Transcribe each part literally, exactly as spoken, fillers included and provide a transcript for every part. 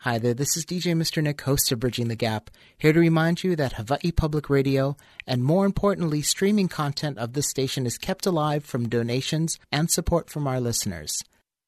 Hi there, this is D J Mister Nick, host of Bridging the Gap, here to remind you that Hawaii Public Radio, and more importantly, streaming content of this station is kept alive from donations and support from our listeners.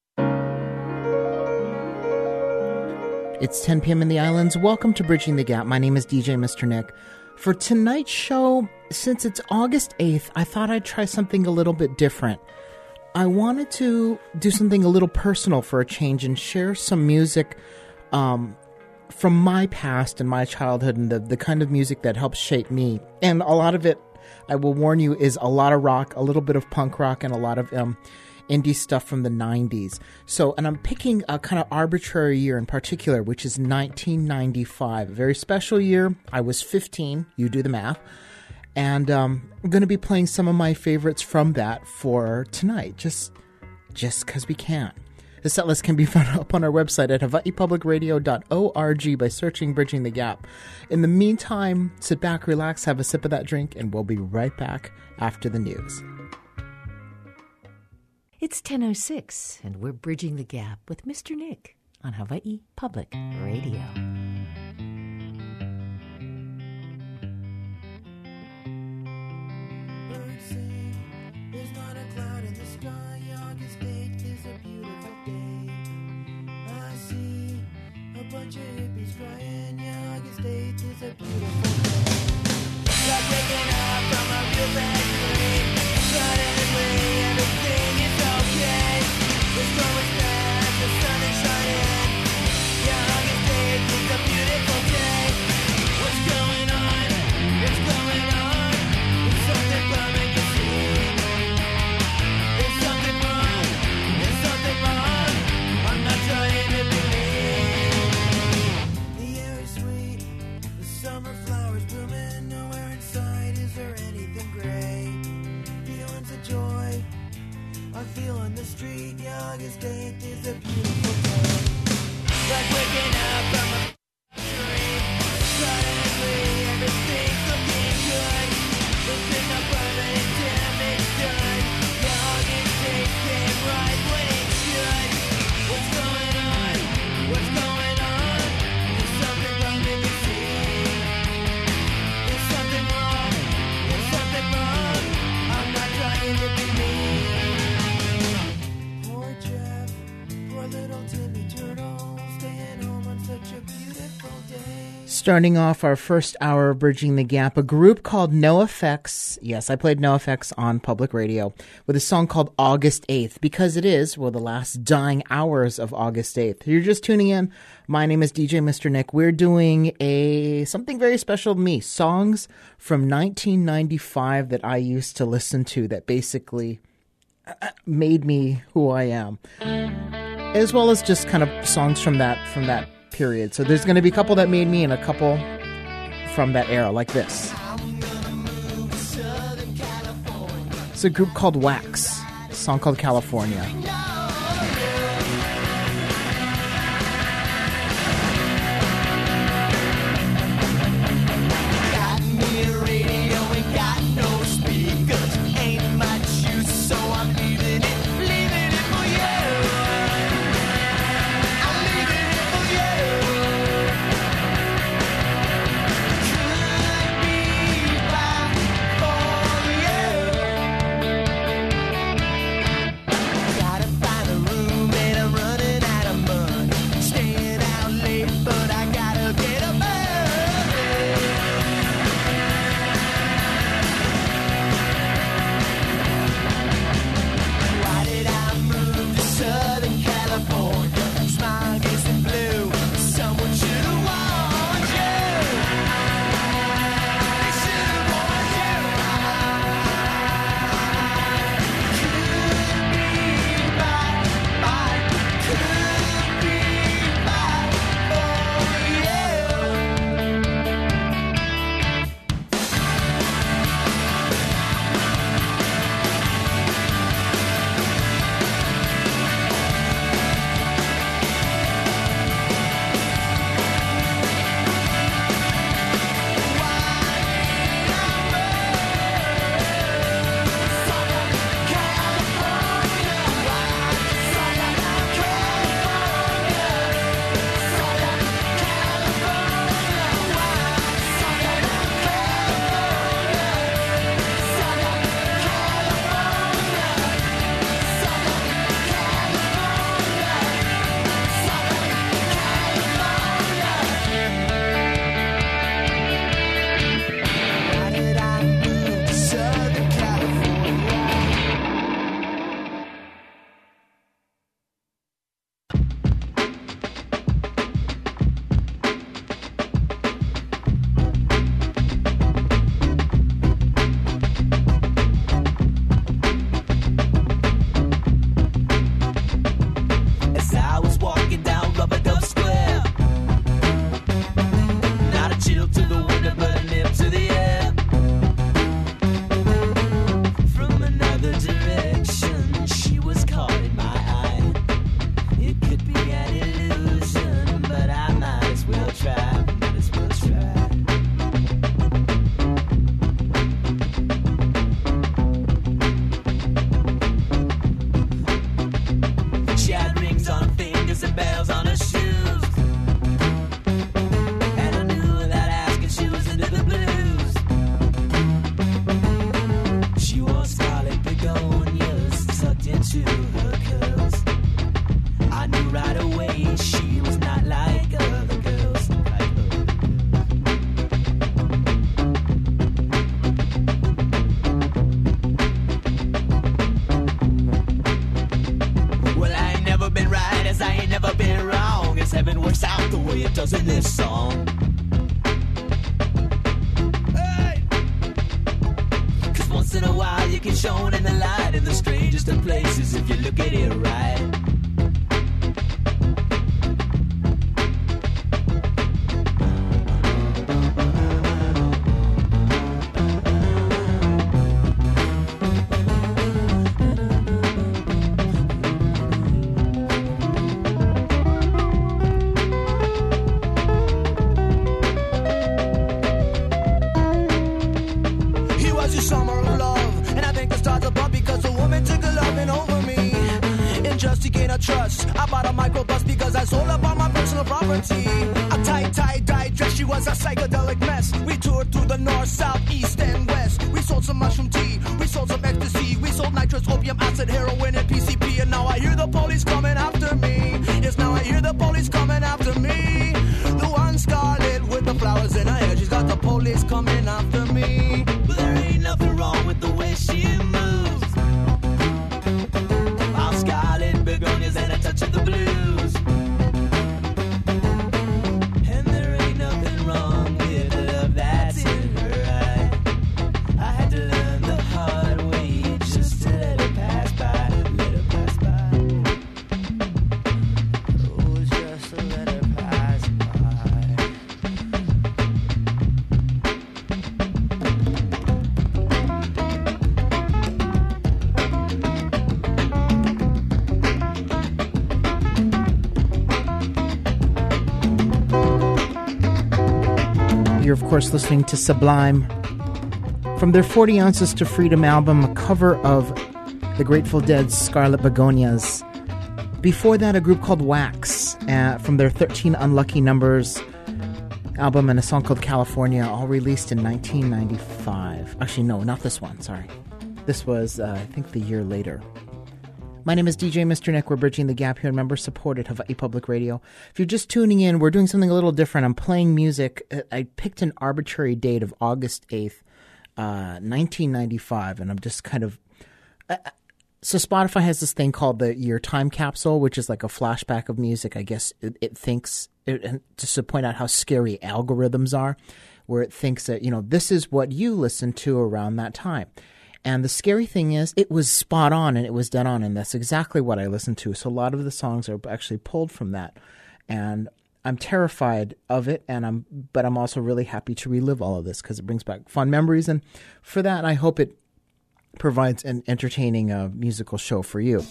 It's ten p.m. in the islands. Welcome to Bridging the Gap. My name is D J Mister Nick. For tonight's show, since it's August eighth, I thought I'd try something a little bit different. I wanted to do something a little personal for a change and share some music Um, from my past and my childhood and the, the kind of music that helps shape me. And a lot of it, I will warn you, is a lot of rock, a little bit of punk rock, and a lot of um, indie stuff from the nineties. So, and I'm picking a kind of arbitrary year in particular, which is nineteen ninety-five. A very special year. I was fifteen. You do the math. And um, I'm going to be playing some of my favorites from that for tonight, just just because we can. The setlist can be found up on our website at hawaii public radio dot org by searching Bridging the Gap. In the meantime, sit back, relax, have a sip of that drink, and we'll be right back after the news. It's ten oh six, and we're Bridging the Gap with Mister Nick on Hawaii Public Radio. Birds sing, there's not a cloud in the sky. August eighth is a beautiful day. I see a bunch of hippies crying. Yeah, August eighth is a beautiful day. Like waking up from a real bad dream. Suddenly everything is okay. The storm is past, the sun is shining. Yeah, August eighth is a beautiful day. What's going on? What's going on? There's something bumming your sleep. There's something wrong. There's something wrong. I'm not trying to believe. The air is sweet. The summer flowers blooming. Nowhere inside is there anything gray. Feelings of joy I feel on the street. Yeah, August eighth is a beautiful day. Like waking up from a dream. Suddenly everything's looking good. There's been no permanent damage done. Yeah, August eighth came right when it should. What's going on? What's going on? There's something wrong in your seat. There's something wrong. There's something wrong. I'm not trying to be mean. Poor Jeff, poor little Timmy Turtle, staying home on such a beautiful day. Starting off our first hour of Bridging the Gap, a group called NoFX. Yes, I played NoFX on public radio with a song called August eighth because it is, well, the last dying hours of August eighth. You're just tuning in. My name is D J Mister Nick. We're doing a something very special to me. Songs from nineteen ninety-five that I used to listen to that basically made me who I am, as well as just kind of songs from that from that period. So there's going to be a couple that made me and a couple from that era, like this. It's a group called Wax, a song called California. Got a way it does in this song. Hey! Cause once in a while you get shown in the light in the strangest of places if you look at it right. Trust. I bought a microbus because I sold up all my personal property. A tight, tight, dye dress, she was a psychedelic mess. We toured through the north, south, east, and west. We sold some mushroom tea, we sold some ecstasy, we sold nitrous, opium, acid, heroin, and P C P. And now I hear the police coming after me. Yes, now I hear the police coming after me. The one scarlet with the flowers in her hair, she's got the police coming after me. But there ain't nothing wrong with the way she moves. I'm scarlet, begonias, and a touch of the blues. And there ain't nothing wrong with the love that's in her eye. I had to learn the hard way just to let it pass by, let it pass by. Oh, just to let it pass by. You're, of course, listening to Sublime from their forty ounces to Freedom album, a cover of the Grateful Dead's Scarlet Begonias. Before that, a group called Wax uh, from their thirteen Unlucky Numbers album and a song called California, all released in nineteen ninety-five. Actually, no, not this one, sorry. This was, uh, I think, the year later. My name is D J Mister Nick. We're bridging the gap here in member-supported Hawaii Public Radio. If you're just tuning in, we're doing something a little different. I'm playing music. I picked an arbitrary date of August eighth, uh, nineteen ninety-five, and I'm just kind of... Uh, so Spotify has this thing called the Year Time Capsule, which is like a flashback of music. I guess it, it thinks, it, and just to point out how scary algorithms are, where it thinks that, you know, this is what you listen to around that time. And the scary thing is, it was spot on and it was dead on, and that's exactly what I listened to. So a lot of the songs are actually pulled from that, and I'm terrified of it. And I'm, but I'm also really happy to relive all of this because it brings back fun memories. And for that, I hope it provides an entertaining uh, musical show for you,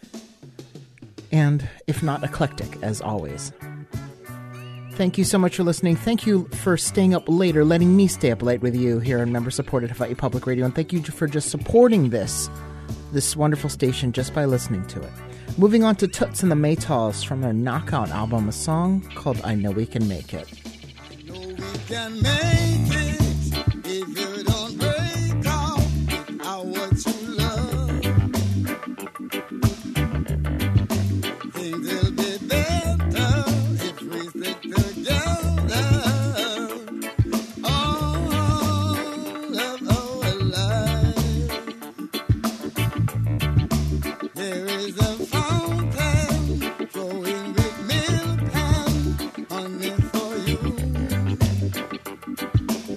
and if not, eclectic as always. Thank you so much for listening. Thank you for staying up later, letting me stay up late with you here on member-supported Hawaii Public Radio. And thank you for just supporting this, this wonderful station just by listening to it. Moving on to Toots and the Maytals from their Knockout album, a song called I Know We Can Make It. I know we can make it if you don't break off our true love. Things will be better if we stick together all of our life. There is a fountain flowing with milk and honey for you.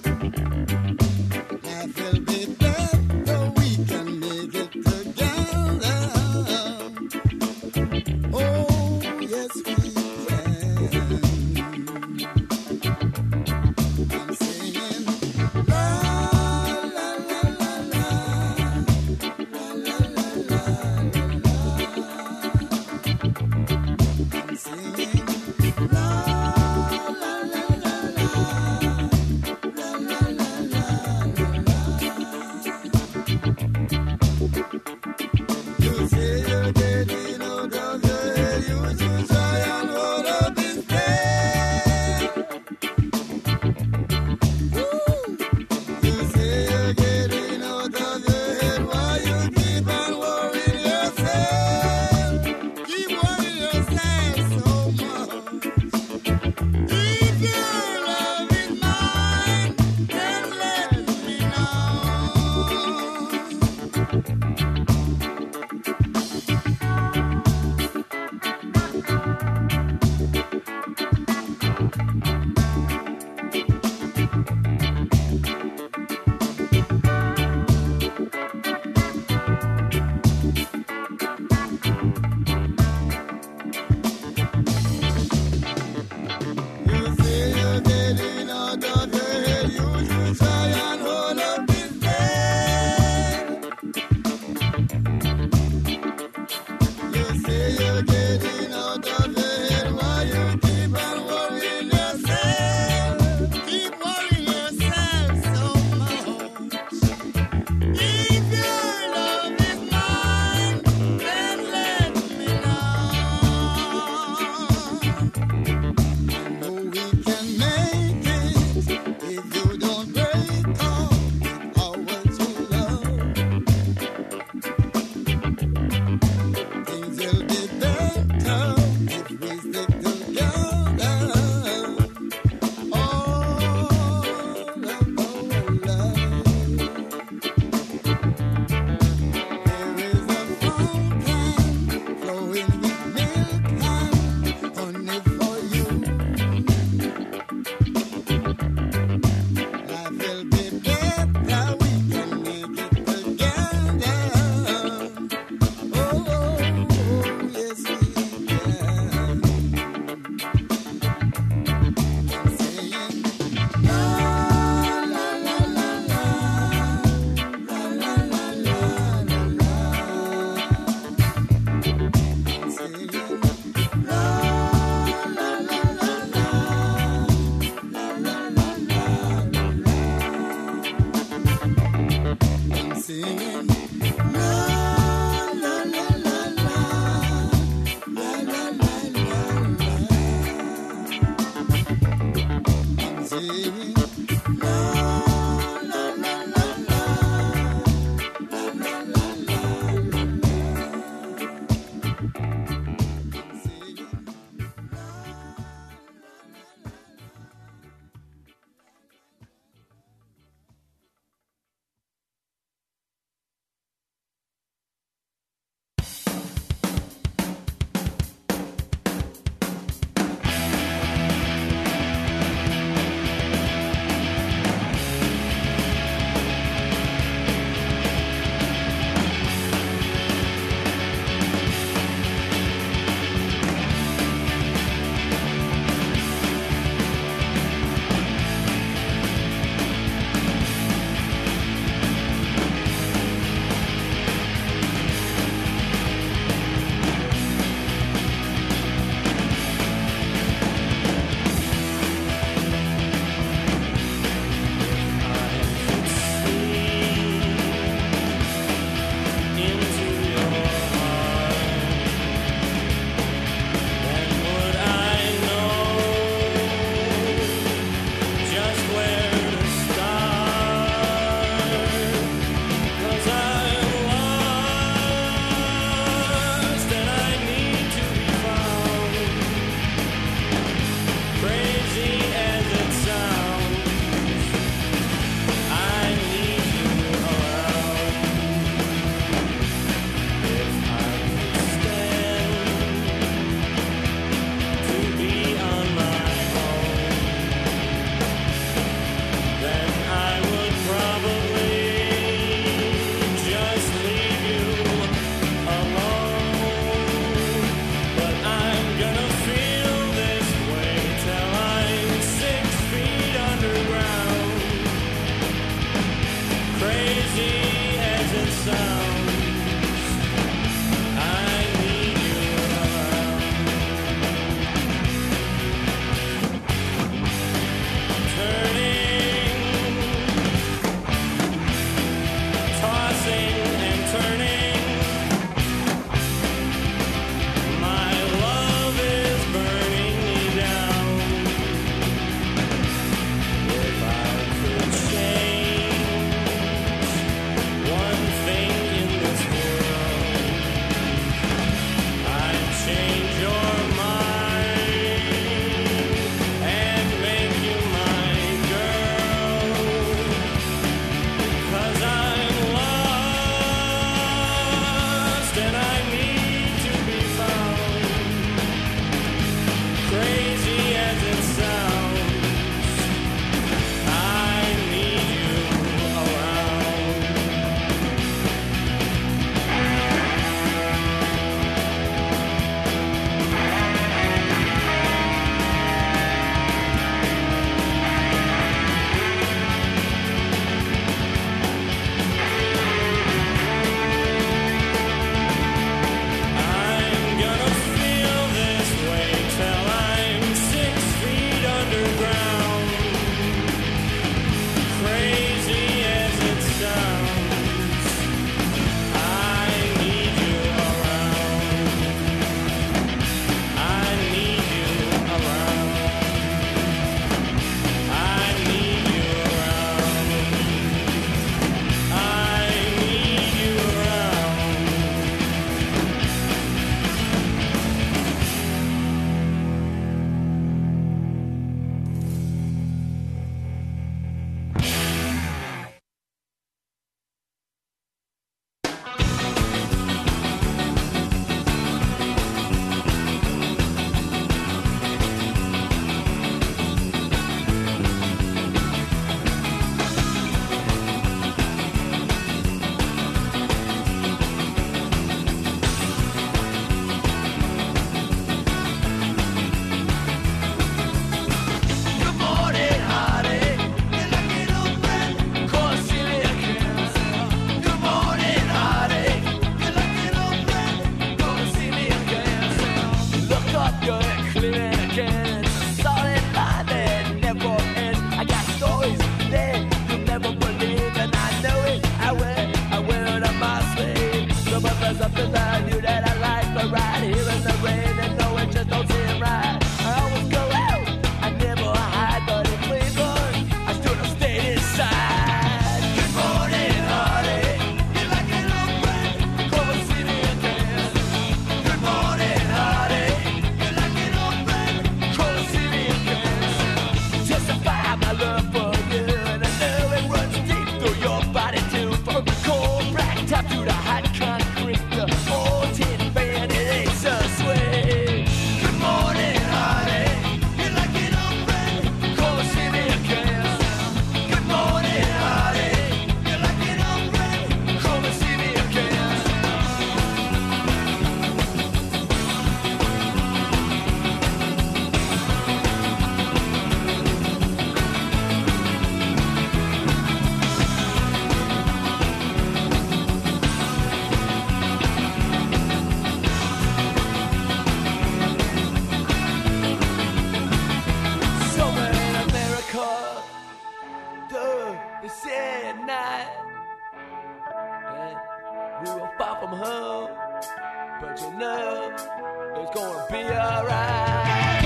Somewhere in America, duh, they say at night, and we were far from home, but you know it's gonna be alright.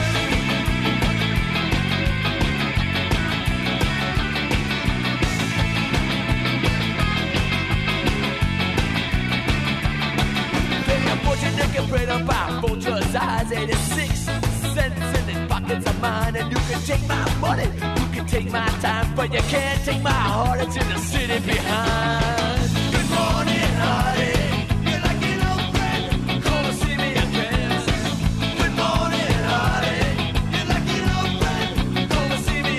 You can print about vulture's eyes, eighty-six cents in the pockets of mine. And you can take my money, you can take my time, but you can't take my heart into the city behind. Good morning, honey, you're like an old friend, come and see me again. Good morning, honey, you're like an old friend, come and see me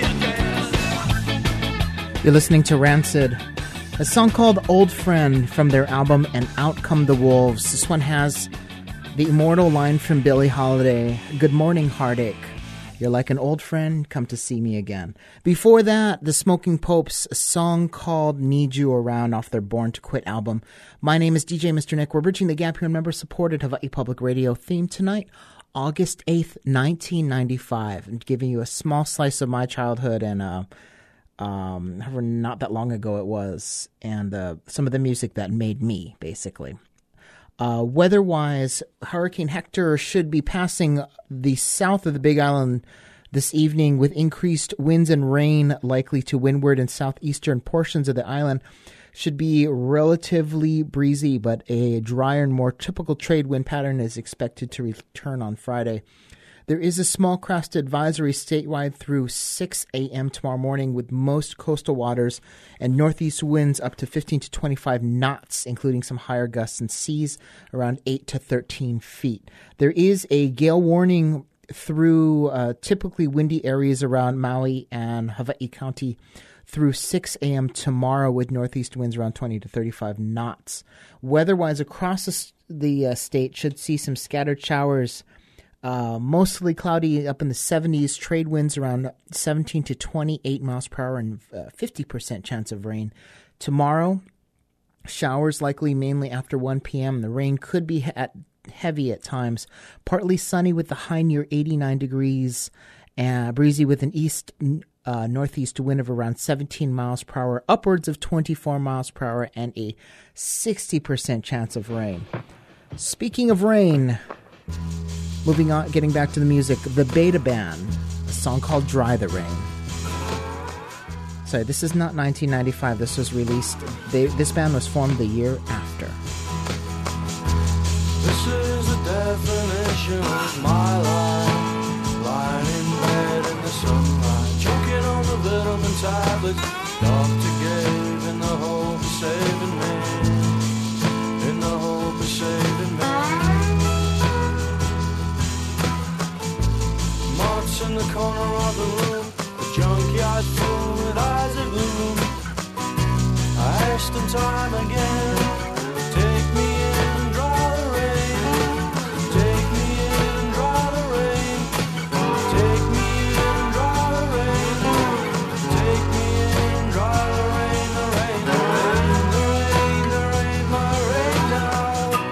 again. You're listening to Rancid, a song called Old Friend from their album And Out Come the Wolves. This one has the immortal line from Billie Holiday, "Good morning, heartache. You're like an old friend, come to see me again." Before that, the Smoking Popes, a song called Need You Around off their Born to Quit album. My name is D J Mister Nick. We're bridging the gap here, member-supported Hawaii Public Radio. Theme tonight, August eighth, nineteen ninety-five. I'm giving you a small slice of my childhood and uh, um, however not that long ago it was, and uh, some of the music that made me, basically. Uh, weather-wise, Hurricane Hector should be passing the south of the Big Island this evening with increased winds and rain likely to windward and southeastern portions of the island. Should be relatively breezy, but a drier and more typical trade wind pattern is expected to return on Friday. There is a small crest advisory statewide through six a.m. tomorrow morning, with most coastal waters and northeast winds up to fifteen to twenty-five knots, including some higher gusts, and seas around eight to thirteen feet. There is a gale warning through uh, typically windy areas around Maui and Hawaii County through six a.m. tomorrow, with northeast winds around twenty to thirty-five knots. Weather-wise, across the, the uh, state should see some scattered showers. Uh, mostly cloudy up in the seventies, trade winds around seventeen to twenty-eight miles per hour, and uh, fifty percent chance of rain. Tomorrow, showers likely mainly after one p.m. The rain could be he- at heavy at times. Partly sunny with the high near eighty-nine degrees, and breezy with an east uh, northeast wind of around seventeen miles per hour, upwards of twenty-four miles per hour, and a sixty percent chance of rain. Speaking of rain, moving on, getting back to the music, the Beta Band, a song called Dry the Rain. Sorry, this is not nineteen ninety-five. This was released, they, this band was formed the year after. This is the definition of my life. Lying in bed in the sunlight, choking on the vitamin tablets doctor gave, in the hope of saving me, in the hope of saving me. Marks in the corner of the room, the junkyard full with eyes that gloom. I asked him time again, take me in and dry the rain. Take me in and dry the rain. Take me in and dry the rain. Take me in and dry the rain. The rain, the rain, the rain, the rain, my rain now.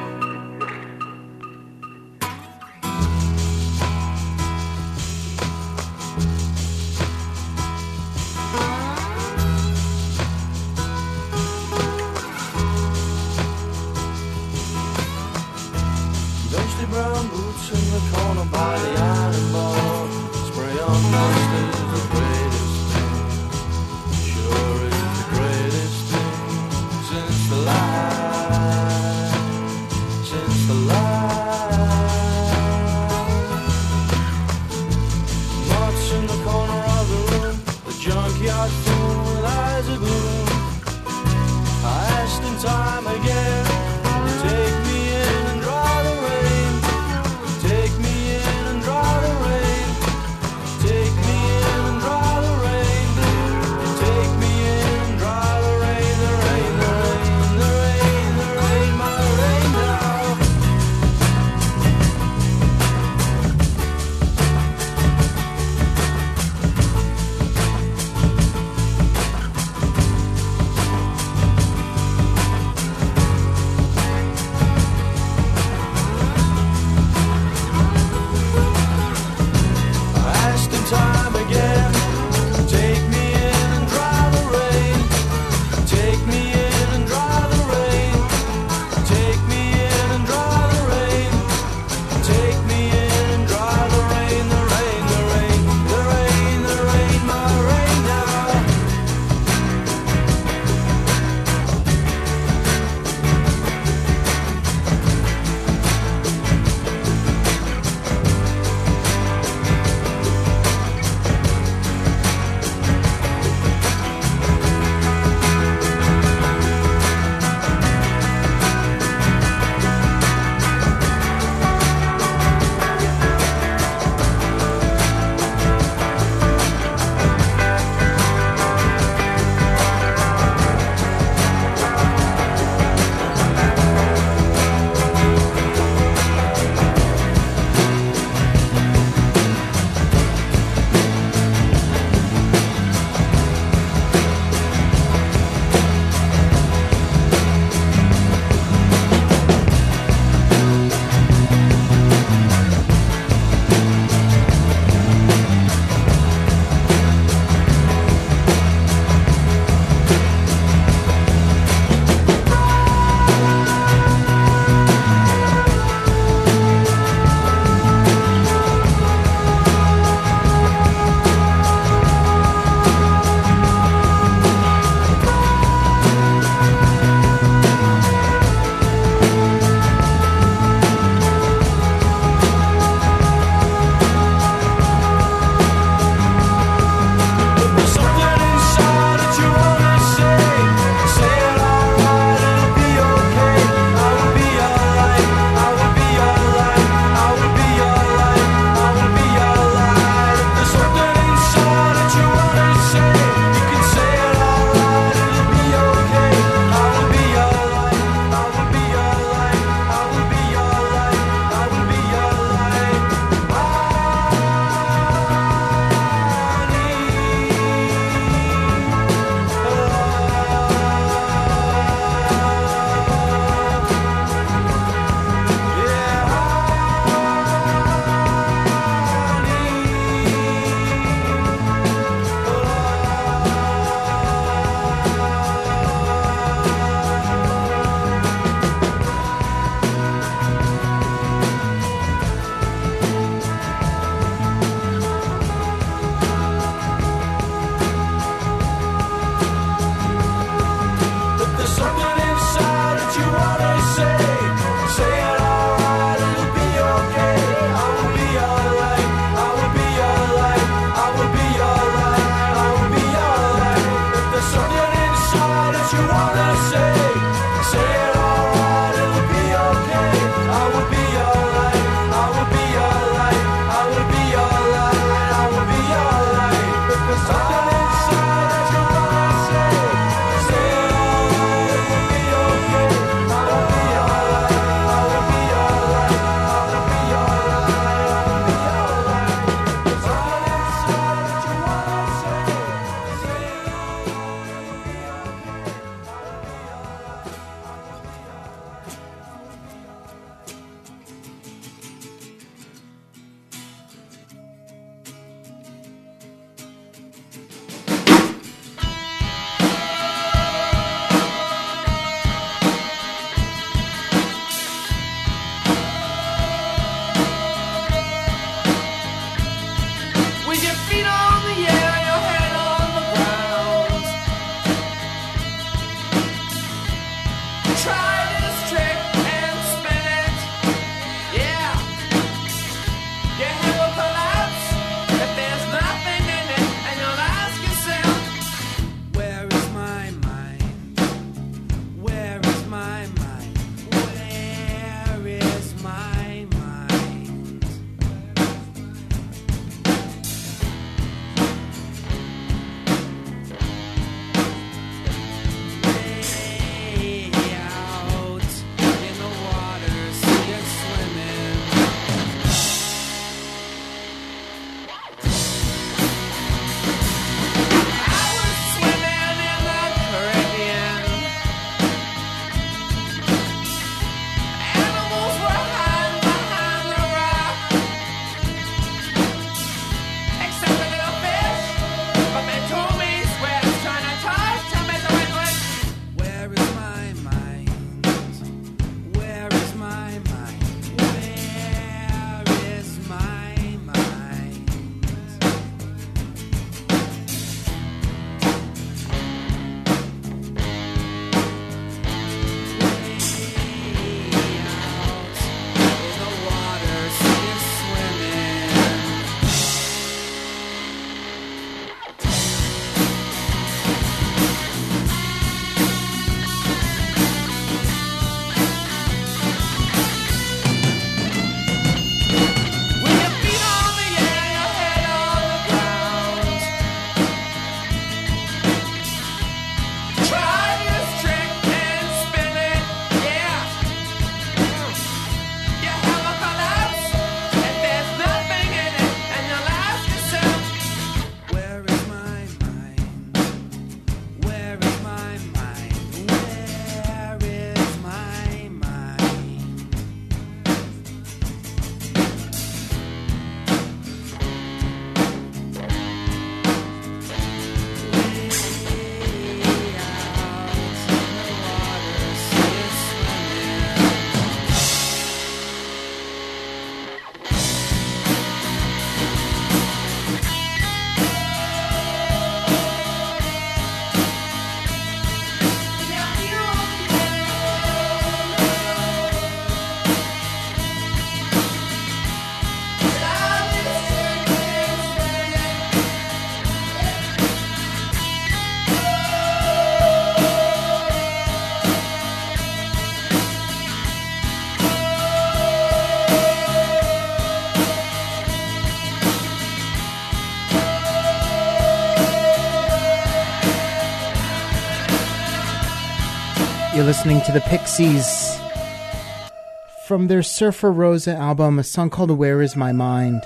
You're listening to the Pixies from their Surfer Rosa album, a song called Where Is My Mind?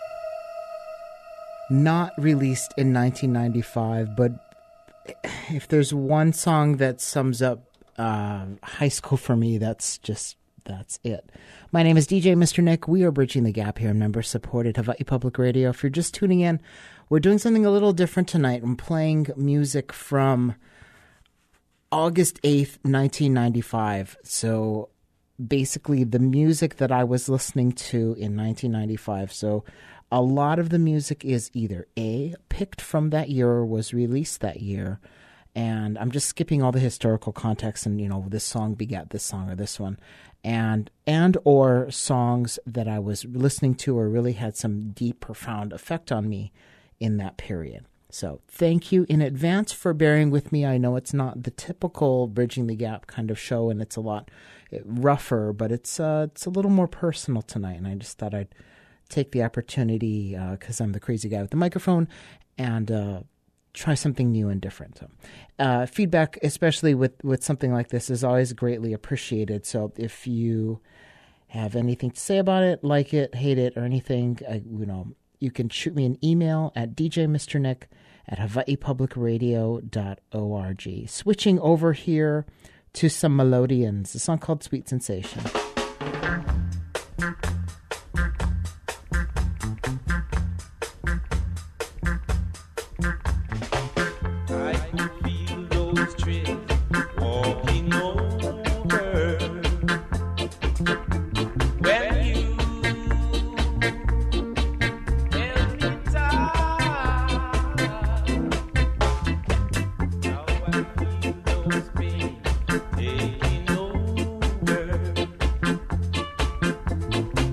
Not released in nineteen ninety-five, but if there's one song that sums up uh, high school for me, that's just, that's it. My name is D J Mister Nick. We are Bridging the Gap here, member-supported Hawaii Public Radio. If you're just tuning in, we're doing something a little different tonight. I'm playing music from August eighth, nineteen ninety-five. So basically the music that I was listening to in nineteen ninety-five. So a lot of the music is either A, picked from that year or was released that year. And I'm just skipping all the historical context and, you know, this song begat this song or this one. And and or songs that I was listening to or really had some deep, profound effect on me in that period. So thank you in advance for bearing with me. I know it's not the typical Bridging the Gap kind of show, and it's a lot rougher, but it's uh, it's a little more personal tonight. And I just thought I'd take the opportunity, because uh, I'm the crazy guy with the microphone, and uh, try something new and different. So, uh, feedback, especially with, with something like this, is always greatly appreciated. So if you have anything to say about it, like it, hate it, or anything, I, you know, you can shoot me an email at d j mister nick at hawaii public radio dot org. Switching over here to some Melodians, a song called Sweet Sensation.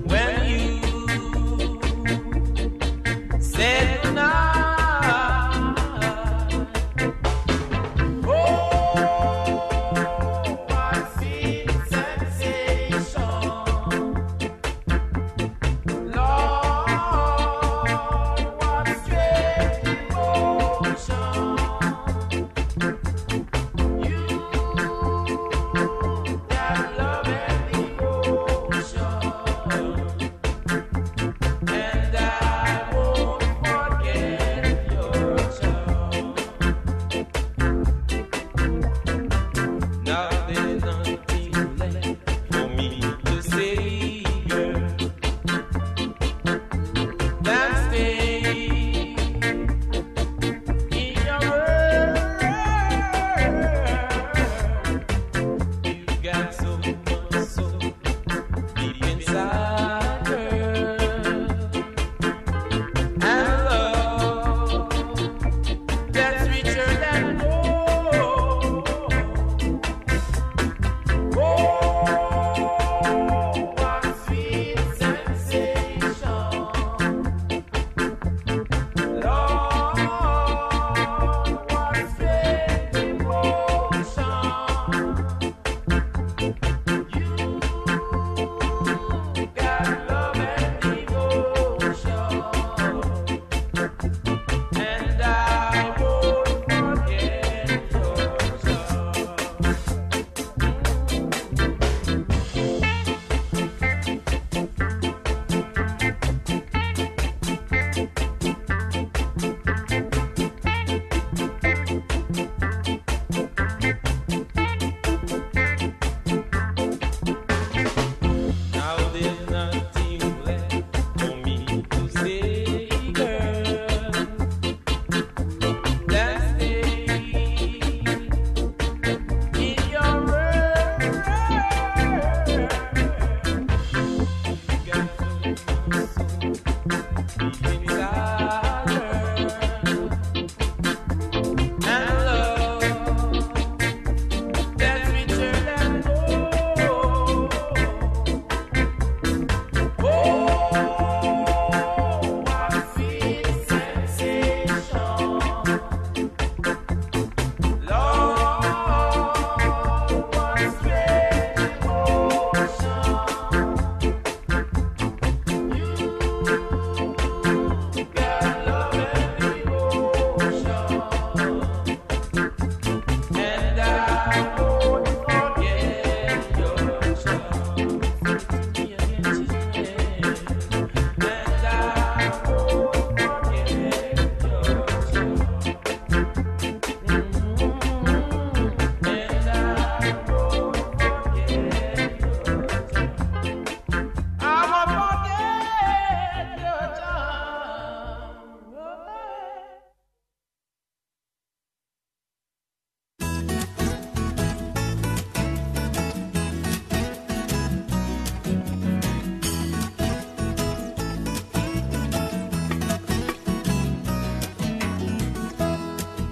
Said now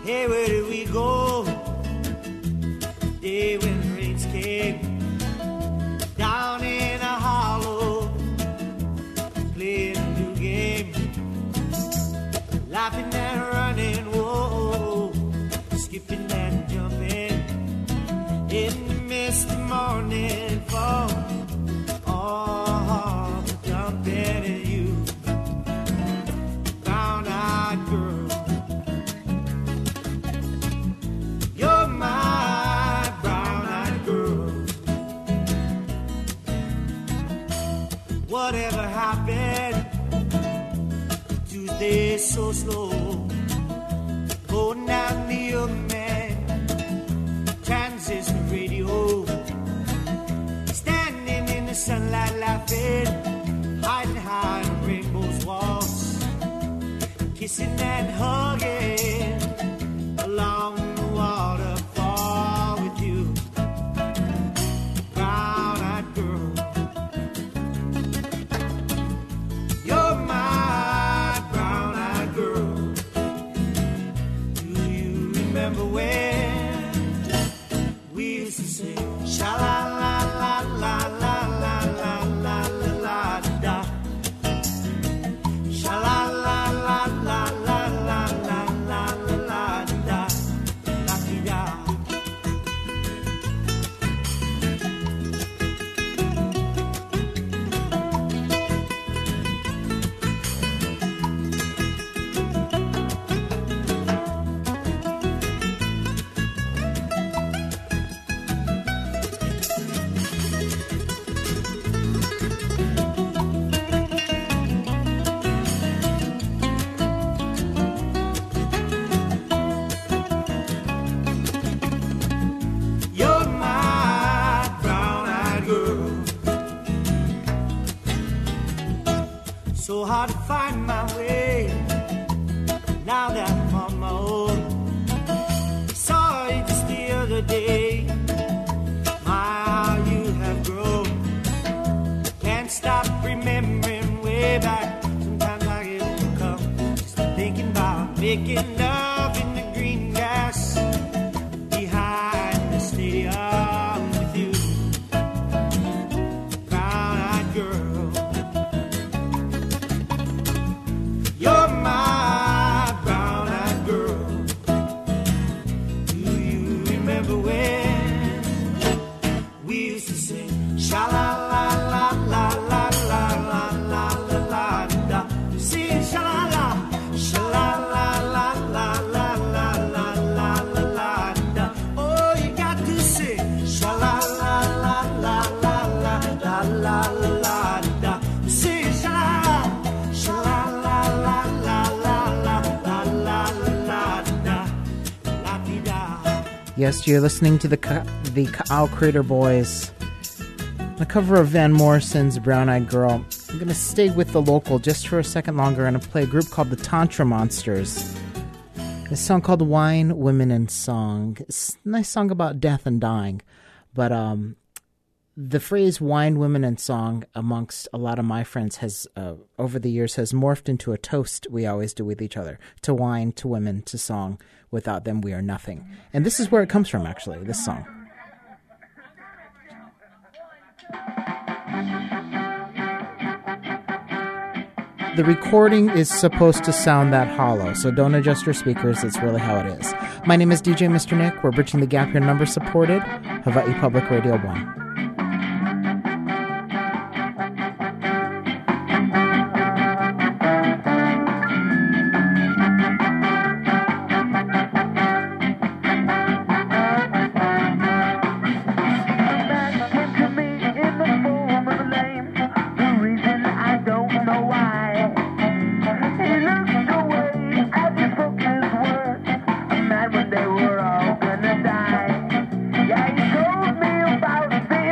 Hey, where did we go? Day when the rains came down in a hollow, playing a new game, laughing and running, whoa, skipping and jumping in the misty morning fall. Oh, jumping at you, brown-eyed girl. You're my brown-eyed girl. Whatever happened? Tuesday so slow. Going down the old man, transistor radio. Standing in the sunlight laughing, hiding behind rainbow's walls. Kissing and hugging along the waterfall with you, brown-eyed girl. You're my brown-eyed girl. Do you remember when we used to sing sha-la-la-la-la-la-la-la-la-la-la-da? Sha-la-la-la-la-la-la-la-la-la-la-da. La-di-da. You're my brown-eyed girl. So hard to find my way now that I'm on my own. Saw you just the other day. My, how you have grown. Can't stop remembering way back. Sometimes I get overcome just thinking about making love in the green grass behind the stadium with you, brown-eyed girl. You're my brown-eyed girl. Do you remember when we used to sing sha-la-la-la-la-la-la-la-la-la-da? Sing sha-la-la, sha-la-la-la-la-la-la-la-la-la-da. Oh, you got to sing sha-la-la-la-la-la-la-la-la-la-da. Sing sha-la-la, sha-la-la-la-la-la-la-la-la-da. La-di-da. Yes, you're listening to the Ka- the Ka'au Crater Boys. The cover of Van Morrison's Brown Eyed Girl. I'm going to stay with the local just for a second longer and play a group called the Tantra Monsters. A song called Wine, Women, and Song. It's a nice song about death and dying. But um, the phrase wine, women, and song amongst a lot of my friends has, uh, over the years, has morphed into a toast we always do with each other. To wine, to women, to song. Without them, we are nothing. And this is where it comes from, actually, this song. The recording is supposed to sound that hollow, so don't adjust your speakers. It's really how it is. My name is D J Mister Nick. We're bridging the gap. Your number supported. Hawaii Public Radio one. When they were all gonna die, yeah, he told me about the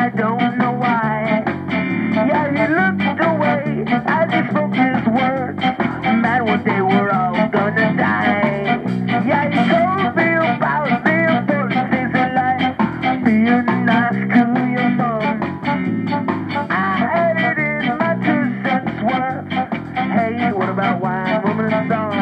I don't know why. Yeah, he looked away as he spoke his words. Man, one day we're all gonna die. Yeah, he told me about the important things in life. Being nice to your mom. I had it in my two cents worth. Hey, what about wine, woman, and song?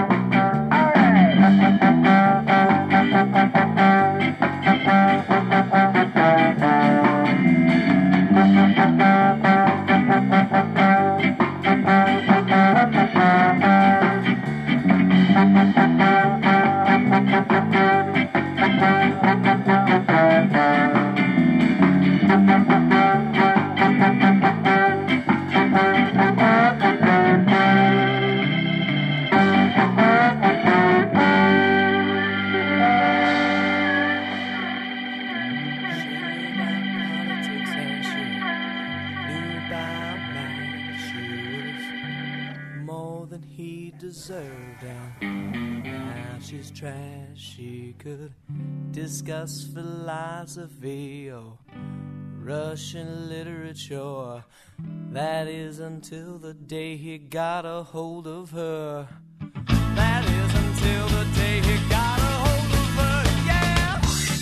She could discuss philosophy or Russian literature. That is until the day he got a hold of her. That is until the day he got a hold of her, yeah.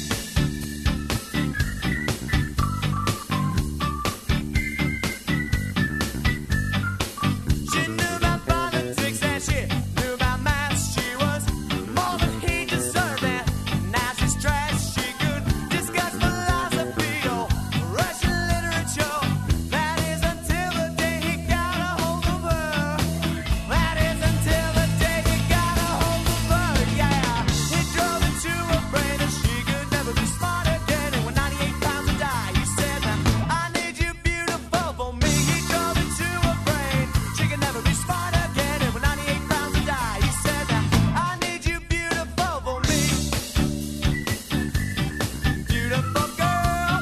She knew about politics and she knew about maths. She was more than he deserved, and now she's trash. She could discuss philosophy or Russian literature. That is until the day he got a hold of her. That is until the day he got a hold of her, yeah. He drove her to her brain and she could never be smart again. And when ninety-eight pounds to die, he said, I need you beautiful for me. He drove her to her brain, she could never be smart again. And when ninety-eight pounds to die, he said, I need you beautiful for me. Beautiful girl.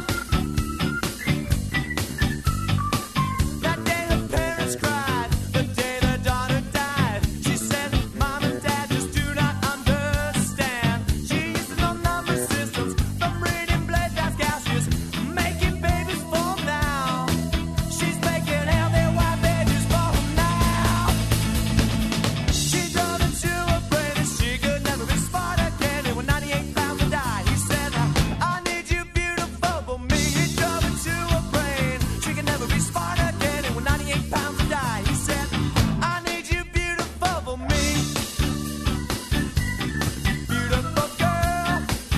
That day her parents cried, the day their daughter died. She said, Mom and Dad just do not understand. She used to know number systems from reading Blaise Pascal. She's making babies for now. She's making healthy white babies for now. She drove into her brain and she could never be smart again. And when ninety-eight pounds to die, he said, I need you beautiful for me. He drove into her brain, she could never be smart again. And when ninety-eight pounds to die, he said, I need you beautiful for me. Beautiful girl.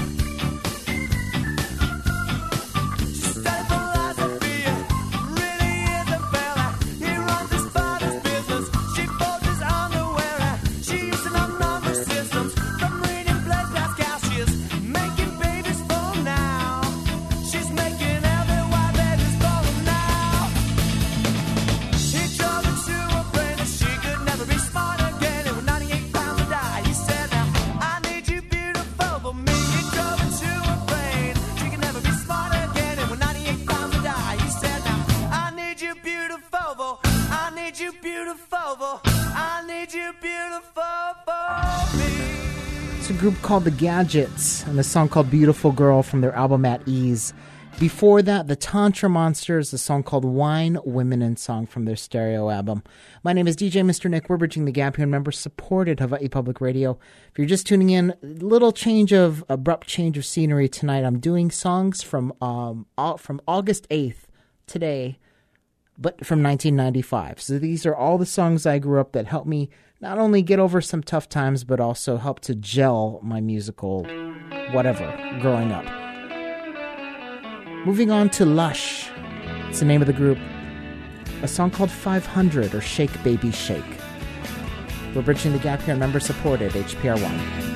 She studied philosophy, really is a fella. He runs his father's business, she folds his underwear. She used to know number systems from reading Blaise Pascal. She is making babies for now. She's making healthy white babies for now. He drove into her brain and she could never be smart again. And when ninety-eight pounds to die, he said, I need you beautiful for me. He drove into her brain, she could never be smart again. And when ninety-eight pounds to die, he said, I need you beautiful for, I need you beautiful for, I need you beautiful for me. It's a group called The Gadgets and a song called Beautiful Girl from their album At Ease. Before that, the Tantra Monsters, a song called Wine, Women, and Song from their stereo album. My name is D J Mister Nick. We're bridging the gap here and member-supported Hawaii Public Radio. If you're just tuning in, little change of, abrupt change of scenery tonight. I'm doing songs from um au- from August eighth, today, but from nineteen ninety-five. So these are all the songs I grew up that helped me not only get over some tough times, but also help to gel my musical whatever growing up. Moving on to Lush. It's the name of the group. A song called five hundred, or Shake Baby Shake. We're bridging the gap here, member supported, H P R one.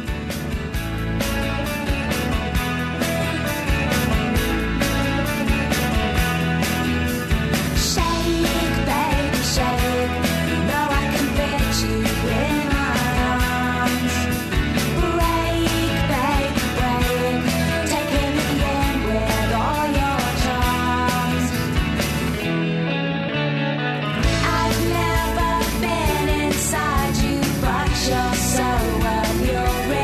I've never been inside you, but you're so well, you're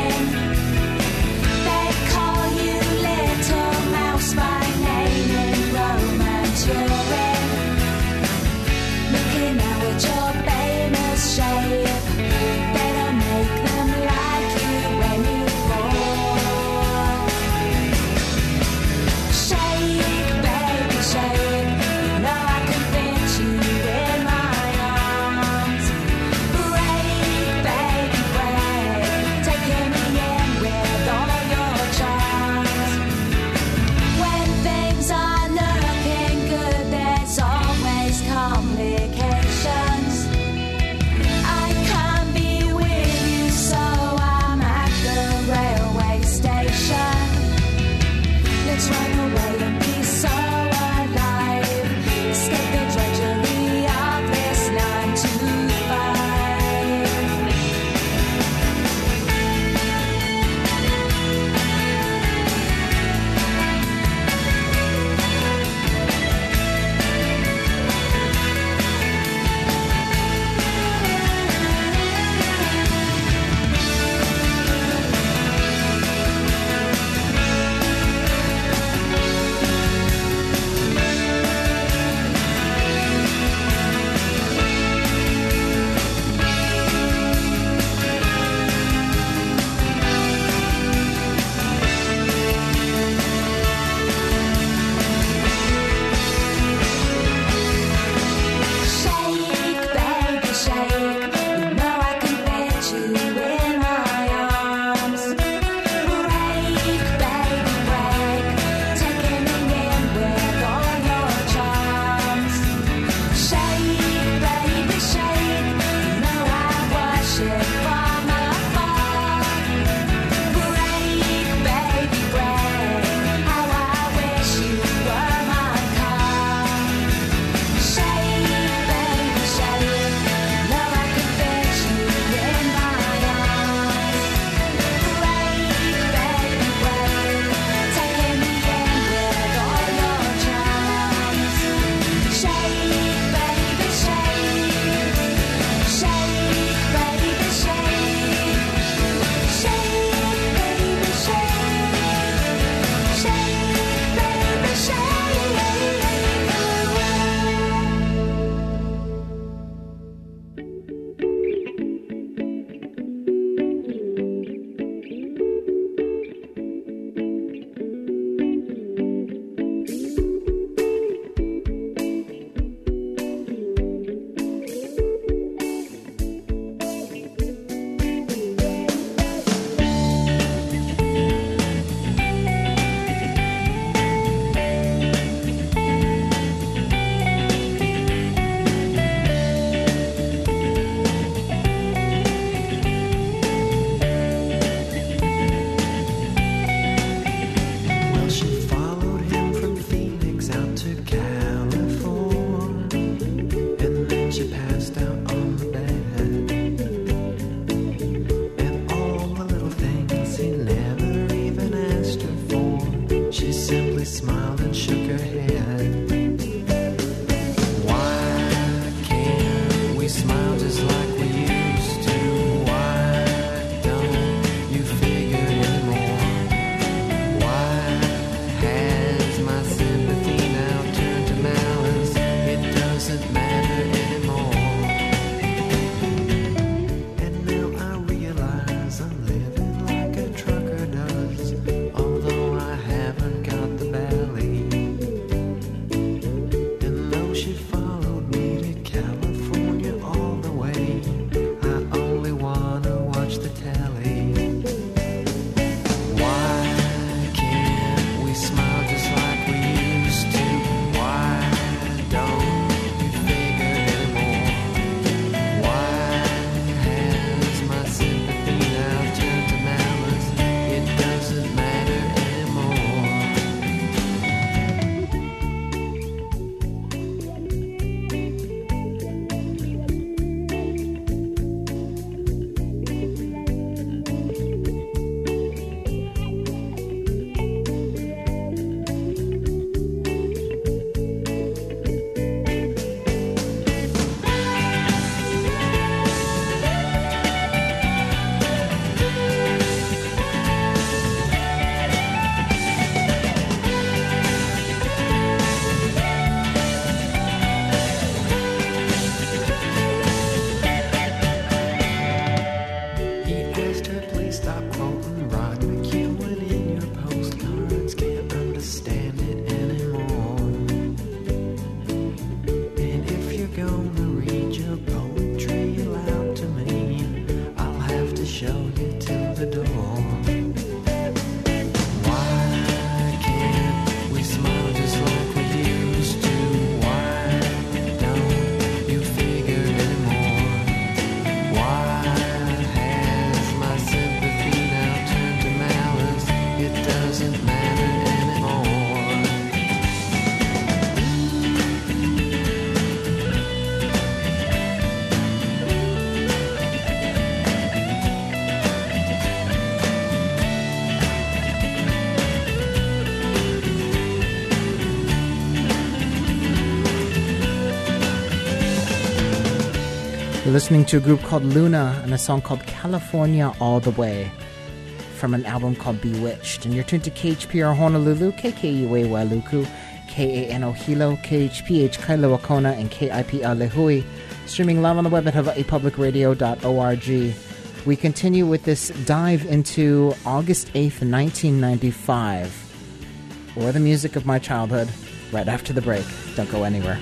You're listening to a group called Luna and a song called California All the Way from an album called Bewitched. And you're tuned to K H P R Honolulu, K K U A Wailuku, K A N O Hilo, K H P H Kailua Kona, and K I P L Lehui. Streaming live on the web at hawaii public radio dot org. We continue with this dive into August eighth, nineteen ninety-five, or the music of my childhood, right after the break. Don't go anywhere.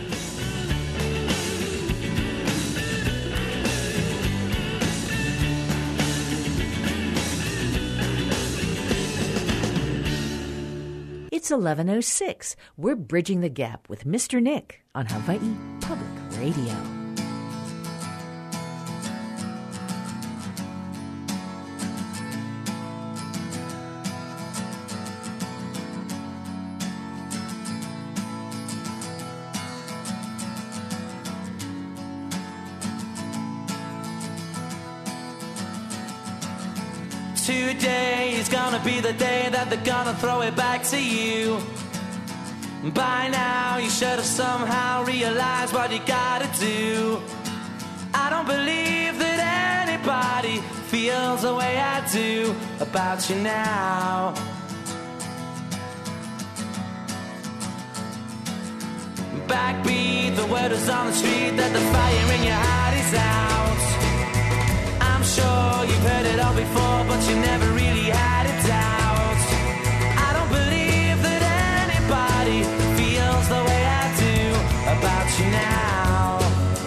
It's eleven oh six. We're bridging the gap with Mister Nick on Hawaii Public Radio. Today is gonna be the day that they're gonna throw it back to you. By now you should have somehow realized what you gotta do. I don't believe that anybody feels the way I do about you now. Backbeat, the word is on the street that the fire in your heart is out. I'm sure you've heard it all before, but you never really had a doubt. I don't believe that anybody feels the way I do about you now.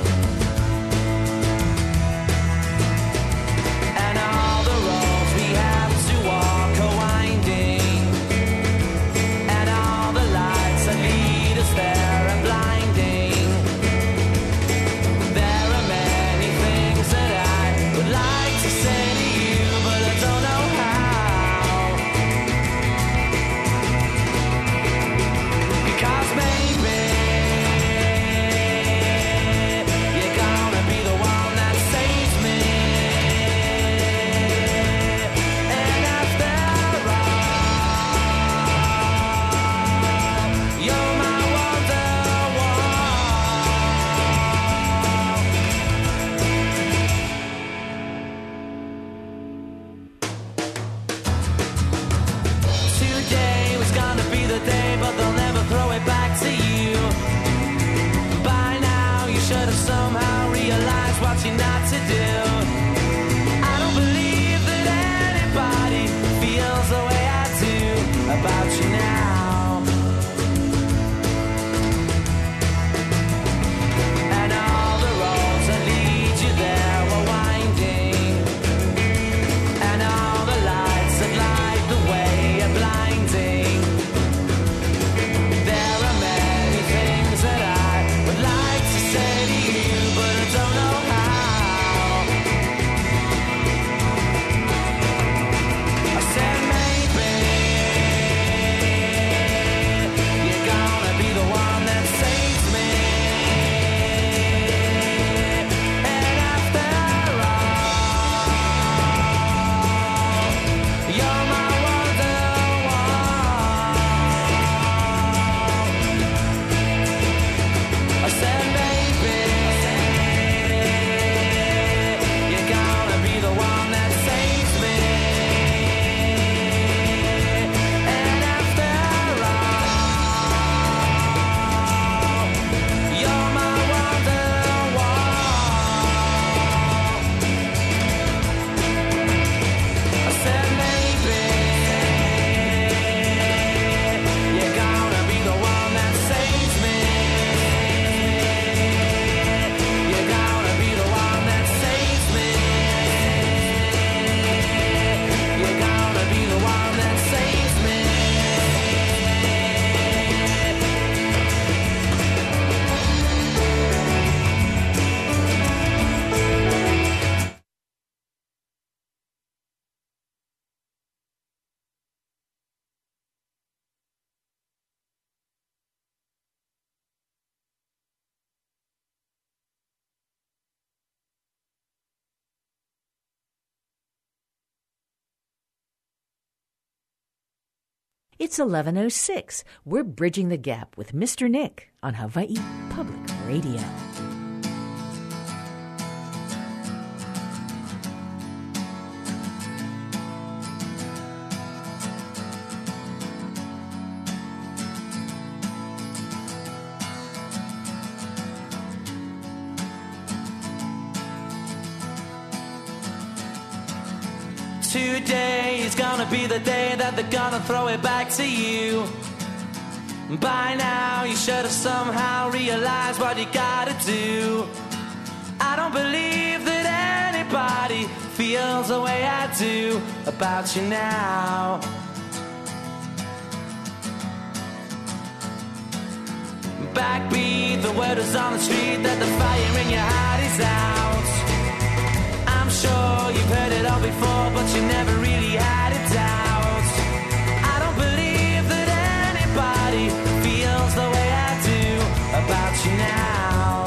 And all the roads we have to walk are winding, and all the lights that lead us there are blinding. There are many things that I would like to say to you, but I don't know how. Because maybe you're gonna be the one that saves me. And after all, you're my Today was gonna be the day, but they'll never throw it back to you. By now you should have somehow realized what you're not to do. I don't believe that anybody feels the way I do about you now. And all the roads that lead you there were winding, and all the lights that light the way are blinding. There are many things that I would like to say to you, but I don't know how. I said maybe you're gonna be the one that saves me. And after all, you're my Wonderwall. I said maybe you're gonna be the one that saves me. And after all, you're my Wonderwall. I said maybe you're gonna be the one that saves me. You're gonna be the one that saves me. You're gonna be the one that saves me. It's eleven oh six. We're bridging the gap with Mister Nick on Hawaii Public Radio. Today is gonna be the day that they're gonna throw it back to you. By now you should have somehow realized what you gotta do. I don't believe that anybody feels the way I do about you now. Backbeat, the word is on the street that the fire in your heart is out. I'm sure you've heard it all before, but you never really had a doubt. I don't believe that anybody feels the way I do about you now.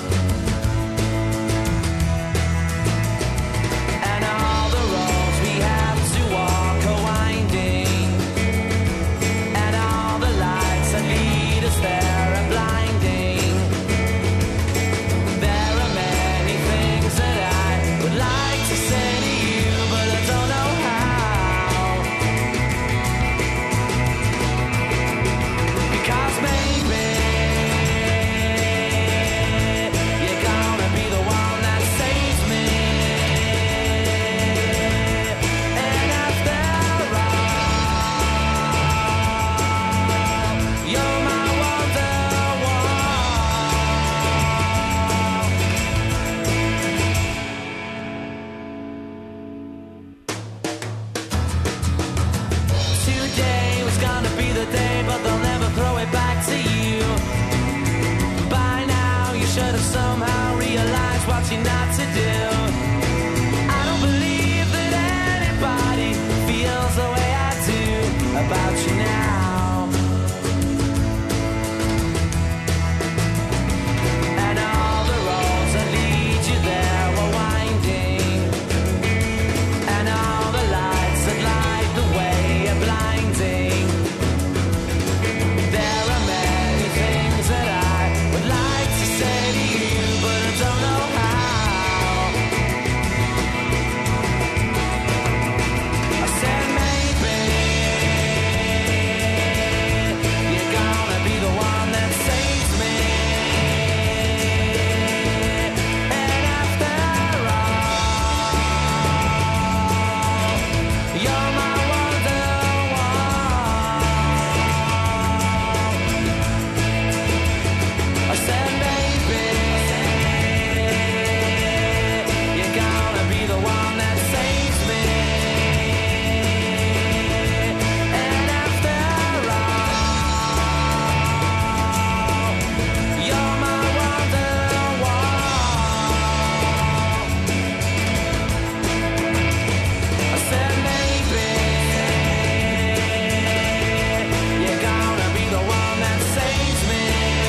And all the roads we have to walk are winding, and all the lights that lead us there are blinding. There are many things that I would like to say to you, but I don't know how. Because maybe you're gonna be the one that saves me. And after all, you're my Today was gonna be the day, but they'll never throw it back to you. By now you should have somehow realized what you're not to do. I don't believe that anybody feels the way I do about you now. And all the roads that lead you there were winding, and all the lights that light the way are blinding. There are many things that I would like to say to you, but I don't know how. I said maybe you're gonna be the one that saves me. And after all, you're my I said maybe you're gonna be the one that saves me. And after all, you're my Wonderwall. I said maybe you're gonna be the one that saves me.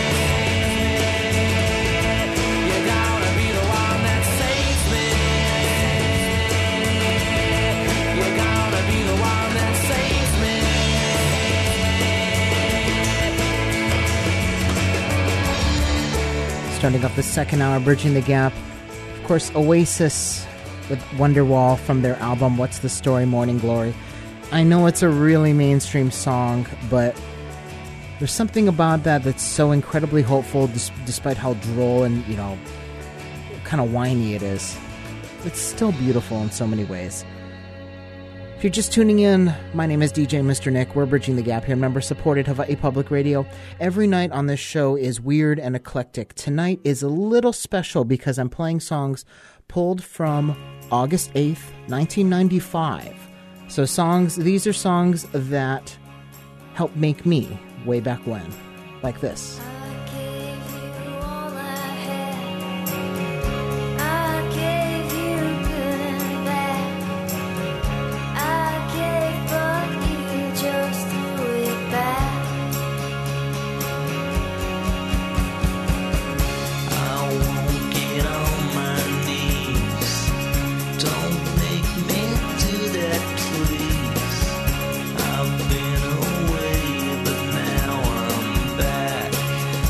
You're gonna be the one that saves me. You're gonna be the one that saves me. Starting off the second hour, Bridging the Gap. Of course, Oasis with Wonderwall from their album What's the Story, Morning Glory. I know it's a really mainstream song, but there's something about that that's so incredibly hopeful, dis- despite how droll and, you know, kind of whiny it is. It's still beautiful in so many ways. If you're just tuning in, my name is D J Mister Nick. We're Bridging the Gap here, member-supported Hawaii Public Radio. Every night on this show is weird and eclectic. Tonight is a little special because I'm playing songs pulled from August eighth, nineteen ninety-five. So songs, these are songs that helped make me way back when, like this. I've been away, but now I'm back.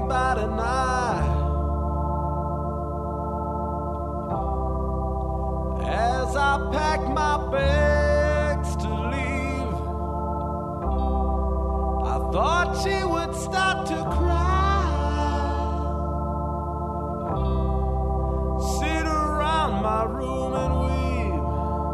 about an eye. As I pack my bags to leave, I thought she would start to cry, sit around my room and weep.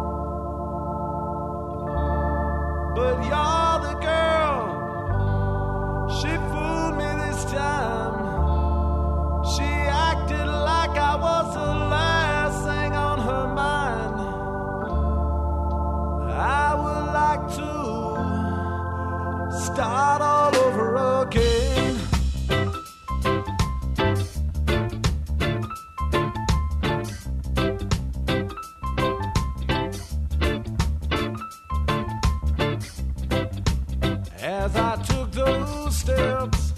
But you're the girl, she fooled me this time. She acted like I was the last thing on her mind. I would like to start all over again. As I took those steps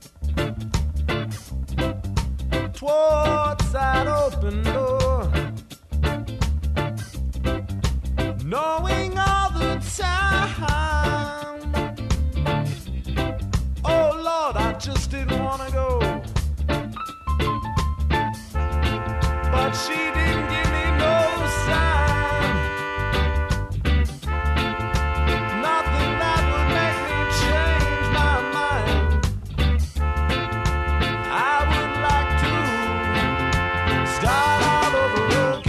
towards that open door, knowing all the time, oh Lord, I just didn't want to go. But she didn't give me no sign, nothing that would make me change my mind. I would like to start all over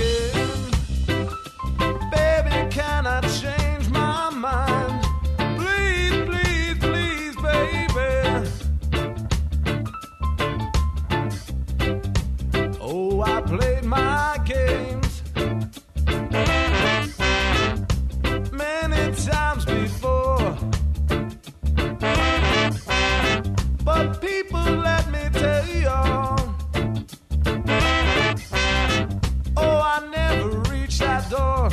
again. Baby, can I change my mind? Please, please, please, baby. Oh, I played my games many times before, but people, let me tell y'all, oh, I never reached that door.